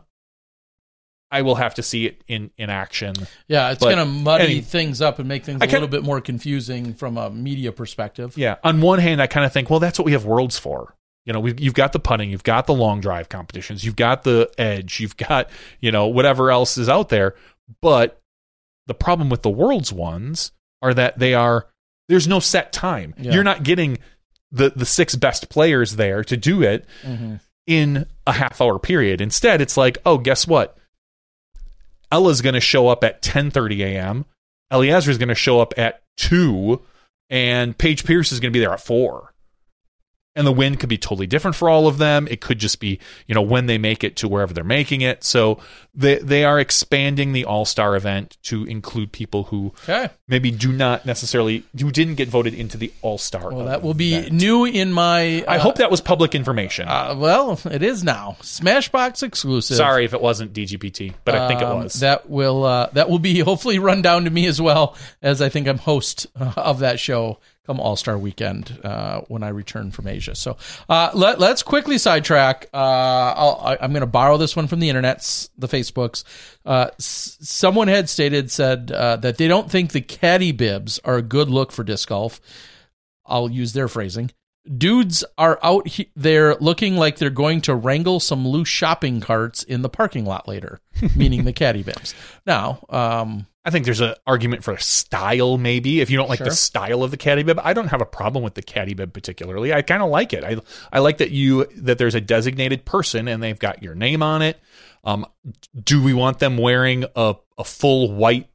I will have to see it in, in action. Yeah, it's going to muddy any, things up and make things a little bit more confusing from a media perspective. Yeah, on one hand, I kind of think, well, that's what we have Worlds for. You know, we've, you've got the putting, you've got the long drive competitions, you've got the edge, you've got, you know, whatever else is out there. But the problem with the Worlds ones are that they are, there's no set time. Yeah. You're not getting the, the six best players there to do it mm-hmm. in a half hour period. Instead, it's like, oh, guess what? Ella's going to show up at ten thirty a.m. Eliezer is going to show up at two, and Paige Pierce is going to be there at four. And the win could be totally different for all of them. It could just be, you know, when they make it to wherever they're making it. So they they are expanding the All-Star event to include people who okay. maybe do not necessarily, who didn't get voted into the All-Star Well, event. that will be new in my... Uh, I hope that was public information. Uh, well, it is now. Smashbox exclusive. Sorry if it wasn't D G P T, but I think um, it was. That will uh, that will be hopefully run down to me as well, as I think I'm host uh, of that show come All-Star Weekend uh, when I return from Asia. So uh, let, let's quickly sidetrack. Uh, I'll, I, I'm going to borrow this one from the internets, the Facebooks. Uh, s- someone had stated, said uh, that they don't think the caddy bibs are a good look for disc golf. I'll use their phrasing. Dudes are out he- there looking like they're going to wrangle some loose shopping carts in the parking lot later, meaning the caddy bibs. Now, um, I think there's an argument for style, maybe. If you don't like sure. the style of the caddy bib, I don't have a problem with the caddy bib particularly. I kind of like it. I I like that you that there's a designated person and they've got your name on it. Um, do we want them wearing a, a full white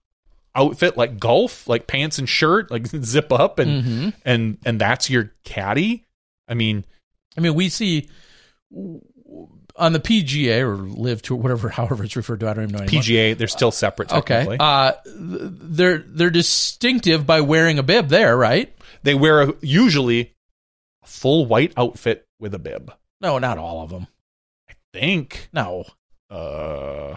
outfit like golf, like pants and shirt, like zip up, and Mm-hmm. and and that's your caddy. I mean, I mean, we see on the P G A or Live Tour, whatever, however it's referred to. I don't even know anymore. P G A, they're still separate Okay, technically. uh, they're they're distinctive by wearing a bib there, right? They wear a, usually a full white outfit with a bib. No, not all of them. I think. No, Uh,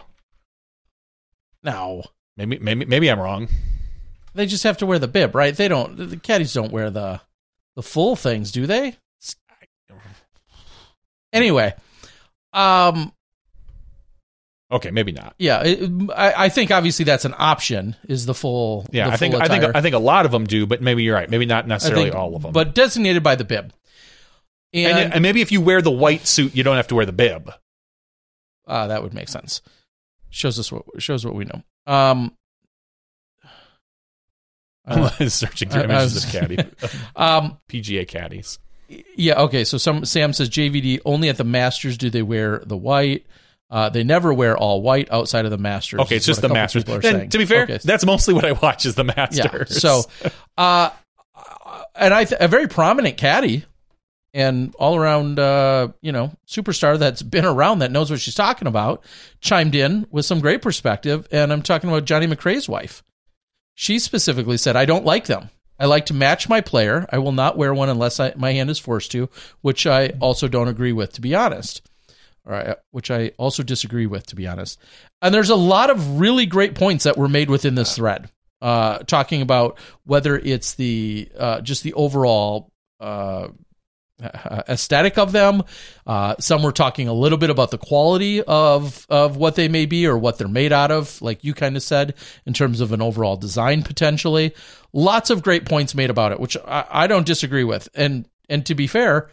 no. maybe maybe maybe I'm wrong. They just have to wear the bib, right? They don't. The caddies don't wear the the full things, do they? Anyway, um, Okay, maybe not. yeah, it, I, I think obviously that's an option. Is the full? Yeah, the I think full I think attire. I think a lot of them do, but maybe you're right. Maybe not I necessarily think- all of them. but designated by the bib. And, and, and maybe if you wear the white suit, you don't have to wear the bib. uh, that would make sense. Shows us what shows what we know. Um, uh, Searching through I- I images was- of caddy, um, P G A caddies. yeah, okay. So some Sam says J V D only at the Masters do they wear the white. Uh, they never wear all white outside of the Masters. Okay, it's is just what the a couple Masters. people are And saying. to be fair, Okay. that's mostly what I watch is the Yeah. Masters. So, uh, and I th- a very prominent caddy and all around, uh, you know, superstar that's been around that knows what she's talking about, chimed in with some great perspective. And I'm talking about Johnny McRae's wife. She specifically said, "I don't like them. I like to match my player. I will not wear one unless I, my hand is forced to," which I also don't agree with, to be honest. All right, which I also disagree with, to be honest. And there's a lot of really great points that were made within this thread, uh, talking about whether it's the uh, just the overall uh, aesthetic of them. Uh, some were talking a little bit about the quality of of what they may be or what they're made out of, like you kind of said, in terms of an overall design potentially. Lots of great points made about it, which I, I don't disagree with. And and to be fair,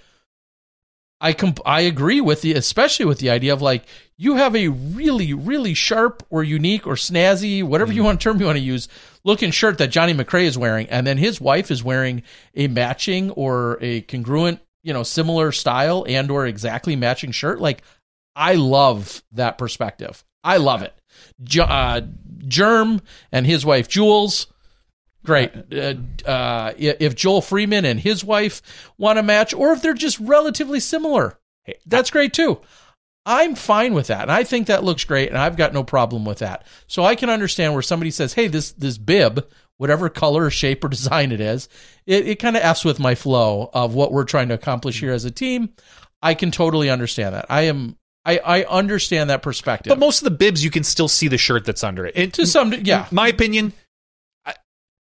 I comp- I agree with the, especially with the idea of like, you have a really, really sharp or unique or snazzy, whatever you want term you want to use, looking shirt that Johnny McRae is wearing, and then his wife is wearing a matching or a congruent, you know, similar style and or exactly matching shirt. Like, I love that perspective. I love it. J- uh, Germ and his wife Jules. Great. Uh, uh, if Joel Freeman and his wife want to match, or if they're just relatively similar, that's great too. I'm fine with that. And I think that looks great, and I've got no problem with that. So I can understand where somebody says, hey, this this bib, whatever color, shape, or design it is, it, it kind of F's with my flow of what we're trying to accomplish here as a team. I can totally understand that. I am I, I understand that perspective. but most of the bibs, you can still see the shirt that's under it. it to some, yeah. My opinion, I,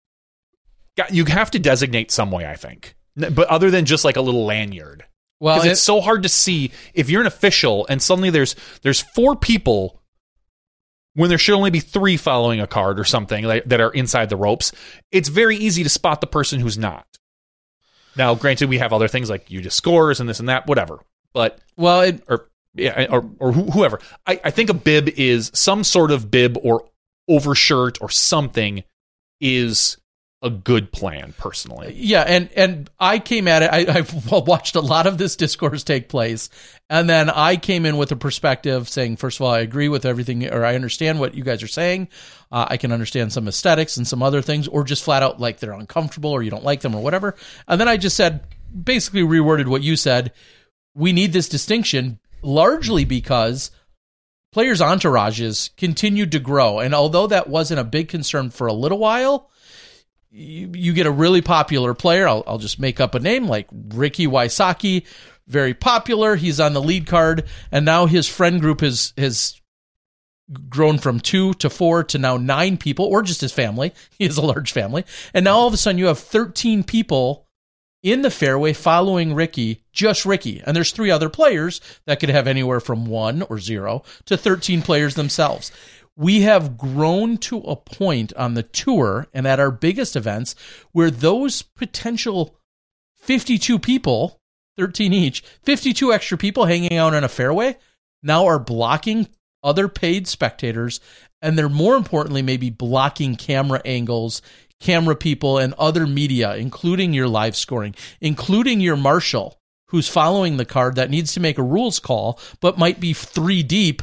you have to designate some way, I think. But other than just like a little lanyard. Well, Because it- it's so hard to see if you're an official and suddenly there's there's four people when there should only be three following a card or something like, that are inside the ropes. It's very easy to spot the person who's not. Now, granted, we have other things like you just scores and this and that, whatever. But well, it, or yeah, or or wh- whoever. I, I think a bib is some sort of bib or overshirt or something is a good plan, personally. yeah, and and I came at it. I, I've watched a lot of this discourse take place, and then I came in with a perspective saying, first of all, I agree with everything, or I understand what you guys are saying. Uh, I can understand some aesthetics and some other things, or just flat out like they're uncomfortable or you don't like them or whatever. And then I just said, basically reworded what you said. We need this distinction largely because players' entourages continued to grow, and although that wasn't a big concern for a little while. You, you get a really popular player. I'll, I'll just make up a name like Ricky Wysocki, very popular. He's on the lead card, and now his friend group has has grown from two to four to now nine people, or just his family. He has a large family, and now all of a sudden you have thirteen people in the fairway following Ricky, just Ricky, and there's three other players that could have anywhere from one or zero to thirteen players themselves. We have grown to a point on the tour and at our biggest events where those potential fifty-two people, thirteen each, fifty-two extra people hanging out on a fairway now are blocking other paid spectators, and they're more importantly maybe blocking camera angles, camera people, and other media, including your live scoring, including your marshal who's following the card that needs to make a rules call but might be three deep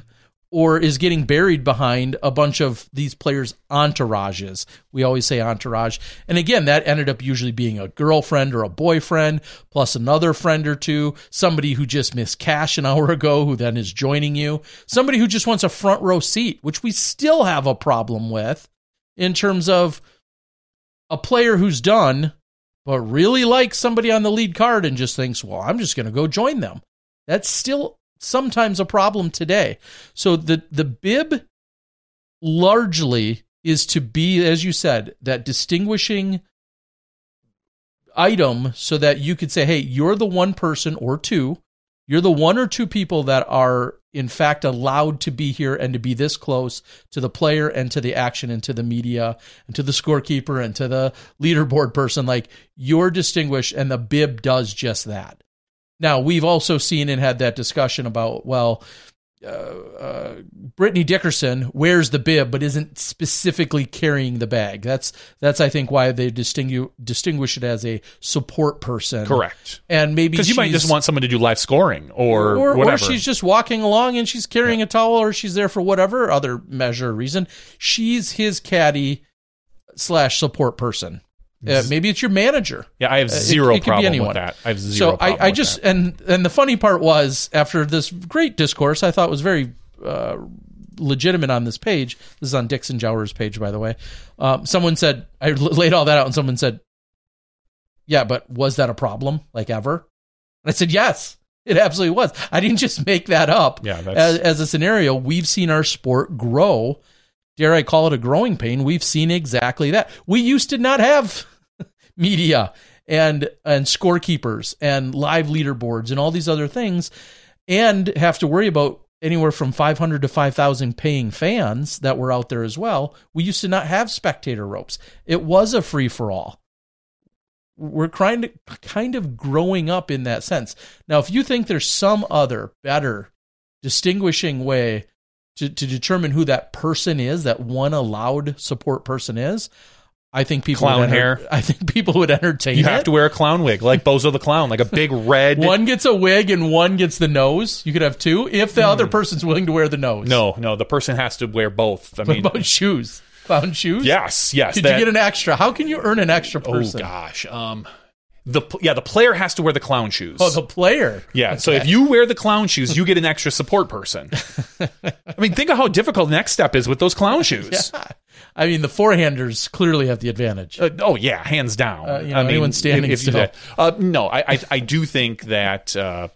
or is getting buried behind a bunch of these players' entourages. We always say entourage. And again, that ended up usually being a girlfriend or a boyfriend, plus another friend or two, somebody who just missed cash an hour ago who then is joining you, somebody who just wants a front row seat, which we still have a problem with in terms of a player who's done, but really likes somebody on the lead card and just thinks, well, I'm just going to go join them. That's still sometimes a problem today. So the the bib largely is to be, as you said, that distinguishing item so that you could say, hey, you're the one person or two, you're the one or two people that are in fact allowed to be here and to be this close to the player and to the action and to the media and to the scorekeeper and to the leaderboard person. Like, you're distinguished, and the bib does just that. Now, we've also seen and had that discussion about, well, uh, uh, Brittany Dickerson wears the bib but isn't specifically carrying the bag. That's, that's I think, why they distinguish, distinguish it as a support person. Correct. And maybe because you might just want someone to do live scoring or, or whatever. Or she's just walking along and she's carrying yeah. a towel, or she's there for whatever other measure or reason. She's his caddy slash support person. Uh, maybe it's your manager. Yeah, I have zero it, it problem with that. I have zero so problem I, I with just that. and and the funny part was, after this great discourse, I thought was very uh, legitimate on this page. This is on Dixon Jower's page, by the way. Um, someone said, I laid all that out, and someone said, "Yeah, but was that a problem, like, ever?" And I said, "Yes, it absolutely was. I didn't just make that up. Yeah, that's... as, as a scenario. We've seen our sport grow. Dare I call it a growing pain? We've seen exactly that. We used to not have media and and scorekeepers and live leaderboards and all these other things, and have to worry about anywhere from five hundred to five thousand paying fans that were out there as well. We used to not have spectator ropes. It was a free-for-all. We're kind of, kind of growing up in that sense. Now, if you think there's some other better distinguishing way to, to determine who that person is, that one allowed support person is, I think people clown would enter- hair. I think people would entertain You it. have to wear a clown wig, like Bozo the Clown, like a big red. One gets a wig and one gets the nose. You could have two if the mm. other person's willing to wear the nose. No, no, the person has to wear both. I what mean, about shoes? Clown shoes? Yes, yes. Could that, you get an extra? How can you earn an extra person? Oh gosh, um, the yeah, the player has to wear the clown shoes. Oh, the player. Yeah. Okay. So if you wear the clown shoes, you get an extra support person. I mean, think of how difficult the next step is with those clown shoes. Yeah. I mean, the forehanders clearly have the advantage. Uh, oh yeah, hands down. Uh, you know, I mean, anyone standing if, if still. Uh, no, I, I I do think that. Uh,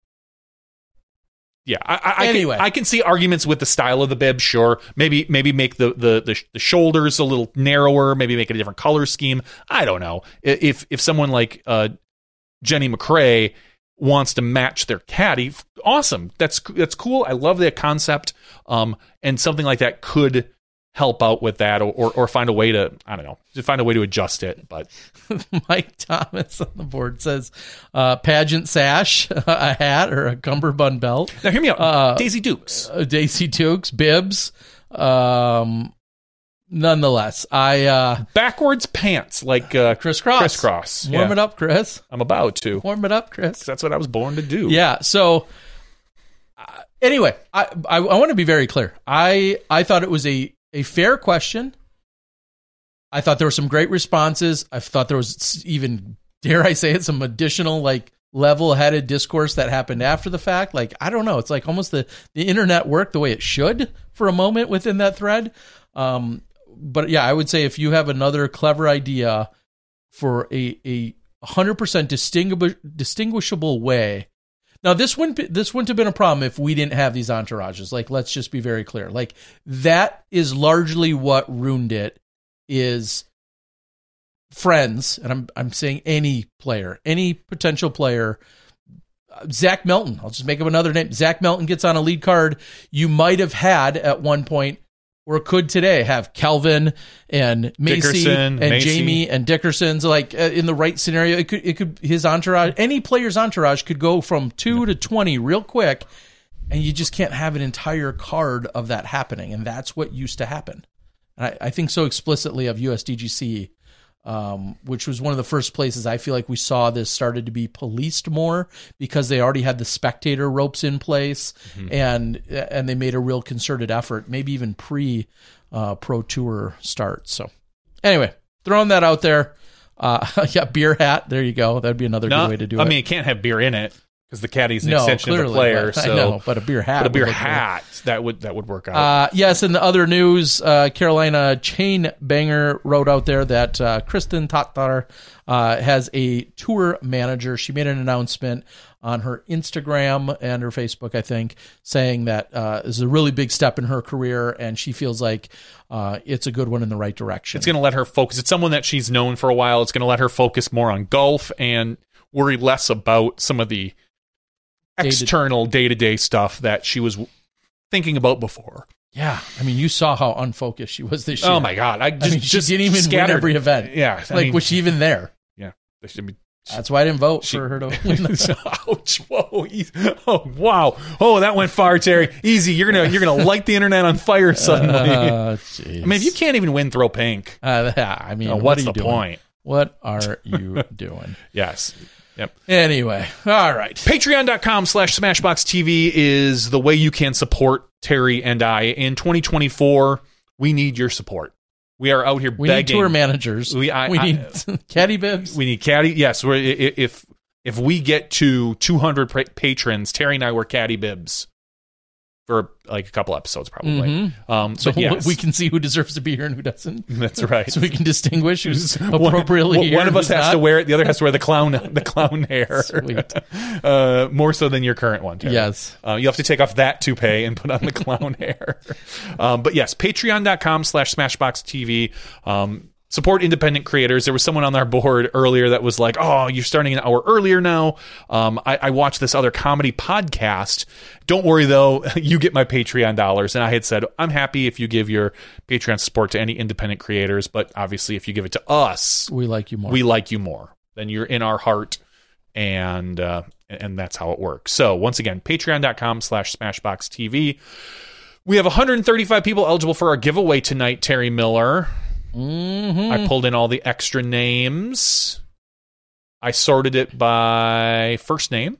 yeah, I, I, anyway. can, I can see arguments with the style of the bib. Sure, maybe maybe make the, the the the shoulders a little narrower. Maybe make it a different color scheme. I don't know. If if someone like uh, Jenny McRae wants to match their caddy, awesome. That's that's cool. I love that concept. Um, and something like that could help out with that, or, or or find a way to, I don't know, to find a way to adjust it. But Mike Thomas on the board says uh, pageant sash, a hat, or a cummerbund belt. Now hear me out. Uh, Daisy Dukes. Uh, Daisy Dukes, bibs. Um, nonetheless, I uh, backwards pants like uh, crisscross. Crisscross. Warm yeah. it up, Chris. I'm about to warm it up, Chris. That's what I was born to do. Yeah. So uh, anyway, I I, I want to be very clear. I I thought it was a a fair question. I thought there were some great responses. I thought there was even, dare I say it, some additional like level-headed discourse that happened after the fact. Like, I don't know. It's like almost the, the internet worked the way it should for a moment within that thread. Um, but yeah, I would say if you have another clever idea for a a one hundred percent distinguish, distinguishable way. Now, this wouldn't this wouldn't have been a problem if we didn't have these entourages. Like, let's just be very clear. Like, that is largely what ruined it, is friends, and I'm I'm saying any player, any potential player. Zach Melton, I'll just make up another name. Zach Melton gets on a lead card. You might have had at one point, or could today have Kelvin and Macy Dickerson, and Macy. Jamie and Dickerson's, like uh, in the right scenario. It could, it could, his entourage, any player's entourage could go from two to twenty real quick, and you just can't have an entire card of that happening. And that's what used to happen. And I, I think so explicitly of U S D G C um, which was one of the first places I feel like we saw this started to be policed more because they already had the spectator ropes in place, mm-hmm. and and they made a real concerted effort, maybe even pre uh, Pro Tour start. So anyway, throwing that out there. Uh, yeah, beer hat. There you go. That'd be another no, good way to do I it. I mean, it can't have beer in it because the caddy's an no, extension clearly, of the player. But, so, I know, but a beer hat. But a beer hat that would that would work out. Uh, yes, in the other news, uh, Carolina Chain Banger wrote out there that uh, Kristen Tatar uh, has a tour manager. She made an announcement on her Instagram and her Facebook, I think, saying that uh, this is a really big step in her career, and she feels like uh, it's a good one in the right direction. It's going to let her focus. It's someone that she's known for a while. It's going to let her focus more on golf and worry less about some of the external day-to-day stuff that she was thinking about before. Yeah, I mean, you saw how unfocused she was this year. Oh my God! I, just, I mean, just she didn't even scattered. win every event. Yeah, I like mean, was she even there? Yeah, I mean, that's why I didn't vote she, for her to win. Ouch! Whoa! Oh wow! Oh, that went far, Terry. Easy. You're gonna you're gonna light the internet on fire suddenly. Uh, I mean, if you can't even win throw pink, uh, yeah, I mean, uh, what what's are you the doing? point? What are you doing? Yes. Yep. Anyway, all right. Patreon.com slash Smashbox TV is the way you can support Terry and I. In twenty twenty-four, we need your support. We are out here we begging. We need tour managers. We, I, we need I, caddy bibs. We need caddy. Yes. We're, if if we get to two hundred patrons, Terry and I wear caddy bibs for like a couple episodes, probably. Mm-hmm. Um, so yes. we can see who deserves to be here and who doesn't. That's right. So we can distinguish who's appropriately one, here. One of us has not. to wear it. The other has to wear the clown, the clown hair. Sweet. Uh, more so than your current one, Terry. Yes. Uh, you have to take off that toupee and put on the clown hair. Um, but yes, patreon.com slash Smashbox TV. Um, Support independent creators. There was someone on our board earlier that was like, oh, you're starting an hour earlier now. Um, I, I watched this other comedy podcast. Don't worry, though. You get my Patreon dollars. And I had said, I'm happy if you give your Patreon support to any independent creators. But obviously, if you give it to us, we like you more. We like you more. Then you're in our heart. And uh, and that's how it works. So once again, patreon.com slash Smashbox TV. We have one hundred thirty-five people eligible for our giveaway tonight, Terry Miller. Mm-hmm. I pulled in all the extra names. I sorted it by first name.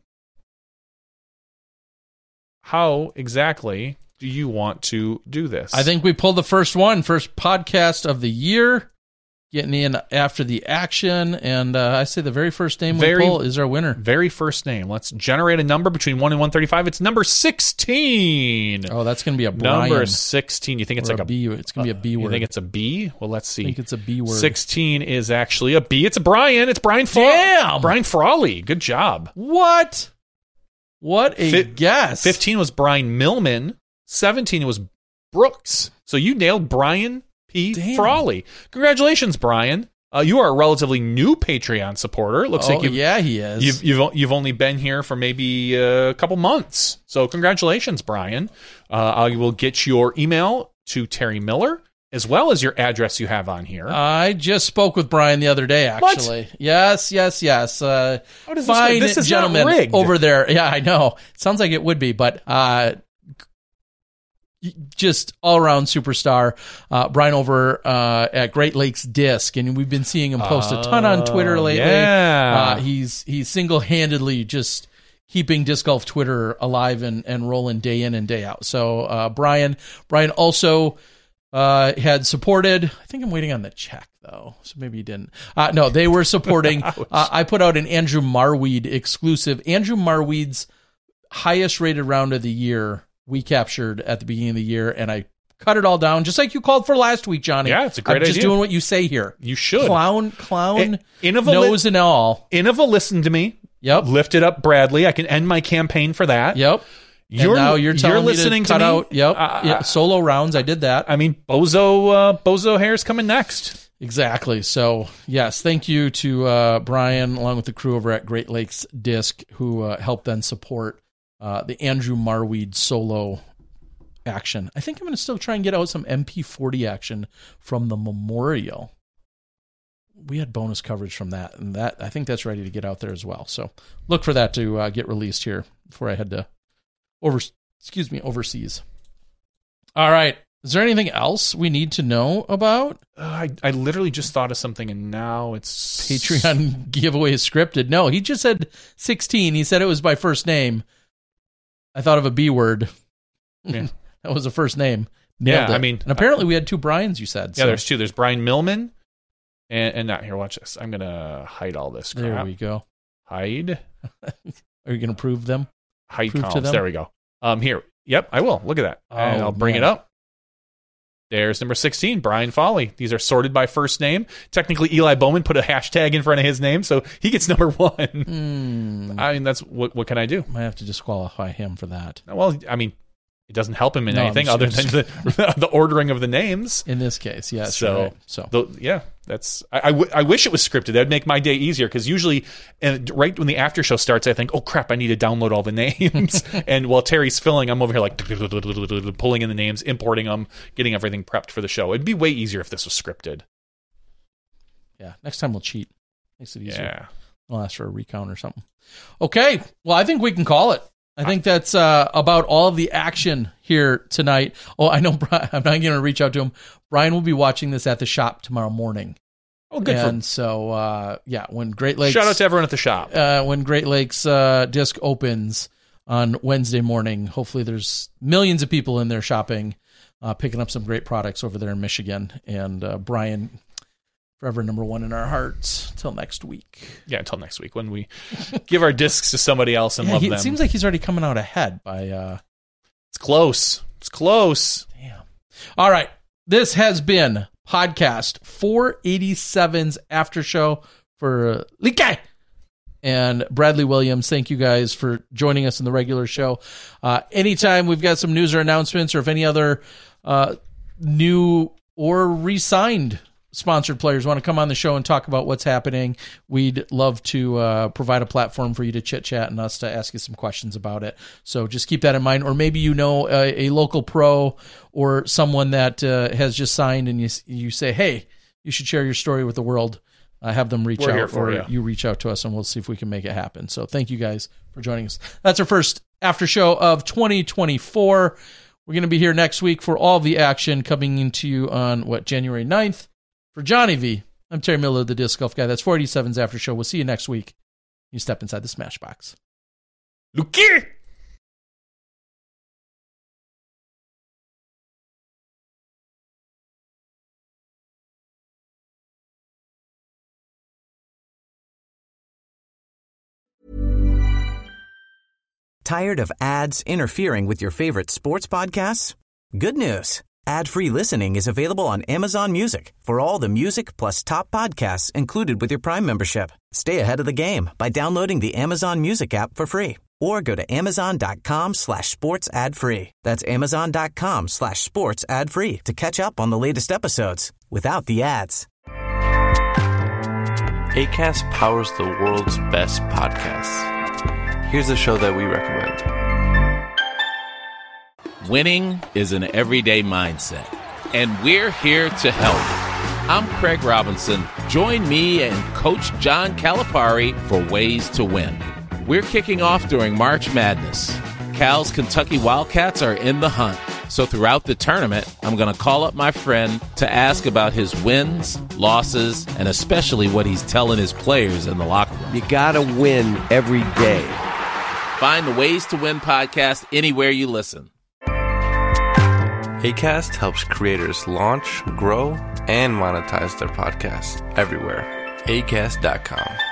How exactly do you want to do this? I think we pulled the first one, first podcast of the year, getting in after the action, and uh, I say the very first name very, we pull is our winner. Very first name. Let's generate a number between one and one thirty-five. It's number sixteen. Oh, that's going to be a Brian. Number sixteen. You think it's or like a, a B? It's going to be a B word. You think it's a B? Well, let's see. I think it's a B word. sixteen is actually a B. It's a Brian. It's Brian Fra- Damn! Brian Frawley. Good job. What? What a Fi- guess. fifteen was Brian Millman. seventeen was Brooks. So you nailed Brian P. Damn. Frawley. Congratulations, Brian. Uh, you are a relatively new Patreon supporter. It looks oh, like you've, yeah, he is. You've, you've you've only been here for maybe a couple months. So congratulations, Brian. Uh, I will get your email to Terry Miller as well as your address you have on here. I just spoke with Brian the other day, actually. What? Yes, yes, yes. Uh, How does fine this, this is gentleman not rigged. over there. Yeah, I know. Sounds like it would be, but uh, just all-around superstar. Uh, Brian over uh, at Great Lakes Disc, and we've been seeing him post a ton on Twitter lately. Yeah. Uh, he's he's single-handedly just keeping disc golf Twitter alive and, and rolling day in and day out. So uh, Brian, Brian also uh, had supported. I think I'm waiting on the check though, so maybe he didn't. Uh, no, they were supporting. uh, I put out an Andrew Marweed exclusive. Andrew Marweed's highest rated round of the year we captured at the beginning of the year, and I cut it all down, just like you called for last week, Johnny. Yeah, it's a great I'm just idea. doing what you say here. You should. Clown, clown, I- Innova nose li- and all. Innova listened to me. Yep. Lifted up Bradley. I can end my campaign for that. Yep. You're, and now you're telling you're listening me to cut to me? out. Yep. Uh, yeah, solo rounds. I did that. I mean, Bozo uh, Bozo Hair's coming next. Exactly. So, yes, thank you to uh, Brian, along with the crew over at Great Lakes Disc, who uh, helped then support uh, the Andrew Marweed solo action. I think I'm going to still try and get out some M P forty action from the Memorial. We had bonus coverage from that, and that I think that's ready to get out there as well. So look for that to uh, get released here before I head to over, excuse me, overseas. All right. Is there anything else we need to know about? Uh, I, I literally just thought of something, and now it's... Patreon giveaway is scripted. No, he just said sixteen. He said it was by first name. I thought of a B word. Yeah. That was a first name. Yeah, Nailed it. I mean... And apparently we had two Brians, you said. Yeah, so. there's two. There's Brian Millman, and, and not here, watch this. I'm going to hide all this crap. There we go. Hide. Are you going to prove them? Hide Prove to columns. them? There we go. Um, Here. Yep, I will. Look at that. And Oh, I'll bring man. it up. There's number sixteen, Brian Foley. These are sorted by first name. Technically, Eli Bowman put a hashtag in front of his name, so he gets number one. Mm, I mean, that's what what can I do? might have to disqualify him for that. Well, I mean, it doesn't help him in No, I'm anything just- other than the, the ordering of the names. In this case, yes. So, right. so the, yeah, that's. I, I, w- I wish it was scripted. That'd make my day easier because usually, and right when the after show starts, I think, oh crap, I need to download all the names. And while Terry's filling, I'm over here like pulling in the names, importing them, getting everything prepped for the show. It'd be way easier if this was scripted. yeah, next time we'll cheat. Makes it easier. Yeah. I'll ask for a recount or something. Okay, well, I think we can call it. I think that's uh, about all of the action here tonight. Oh, I know. Brian, I'm not going to reach out to him. Brian will be watching this at the shop tomorrow morning. Oh, good. And For, so, uh, yeah, when Great Lakes shout out to everyone at the shop. uh, when Great Lakes uh, disc opens on Wednesday morning, hopefully there's millions of people in there shopping, uh, picking up some great products over there in Michigan. And uh, Brian, forever number one in our hearts. Till next week. Yeah, until next week when we give our discs to somebody else and Yeah, love he, them. it seems like he's already coming out ahead by. Uh, it's close. It's close. Damn. All right. This has been podcast four eighty-seven's after show for uh, Like and Bradley Williams. Thank you guys for joining us in the regular show. Uh, anytime we've got some news or announcements, or if any other uh, new or re-signed sponsored players want to come on the show and talk about what's happening, we'd love to uh, provide a platform for you to chit chat and us to ask you some questions about it. So just keep that in mind. Or maybe you know a, a local pro or someone that uh, has just signed, and you you say, hey, you should share your story with the world. Uh, have them reach We're here out, for or you. you reach out to us, and we'll see if we can make it happen. So thank you guys for joining us. That's our first after show of twenty twenty-four. We're going to be here next week for all the action coming into you on, what, January ninth. For Johnny V, I'm Terry Miller, the Disc Golf Guy. That's four eighty-seven's after show. We'll see you next week. You step inside the Smash Box. Look here. Tired of ads interfering with your favorite sports podcasts? Good news. Ad-free listening is available on Amazon Music for all the music plus top podcasts included with your Prime membership. Stay ahead of the game by downloading the Amazon Music app for free or go to amazon.com slash sports ad free. That's amazon.com slash sports ad free to catch up on the latest episodes without the ads. Acast powers the world's best podcasts. Here's a show that we recommend. Winning is an everyday mindset, and we're here to help. I'm Craig Robinson. Join me and Coach John Calipari for Ways to Win. We're kicking off during March Madness. Cal's Kentucky Wildcats are in the hunt. So throughout the tournament, I'm going to call up my friend to ask about his wins, losses, and especially what he's telling his players in the locker room. You gotta win every day. Find the Ways to Win podcast anywhere you listen. Acast helps creators launch, grow, and monetize their podcasts everywhere. acast dot com.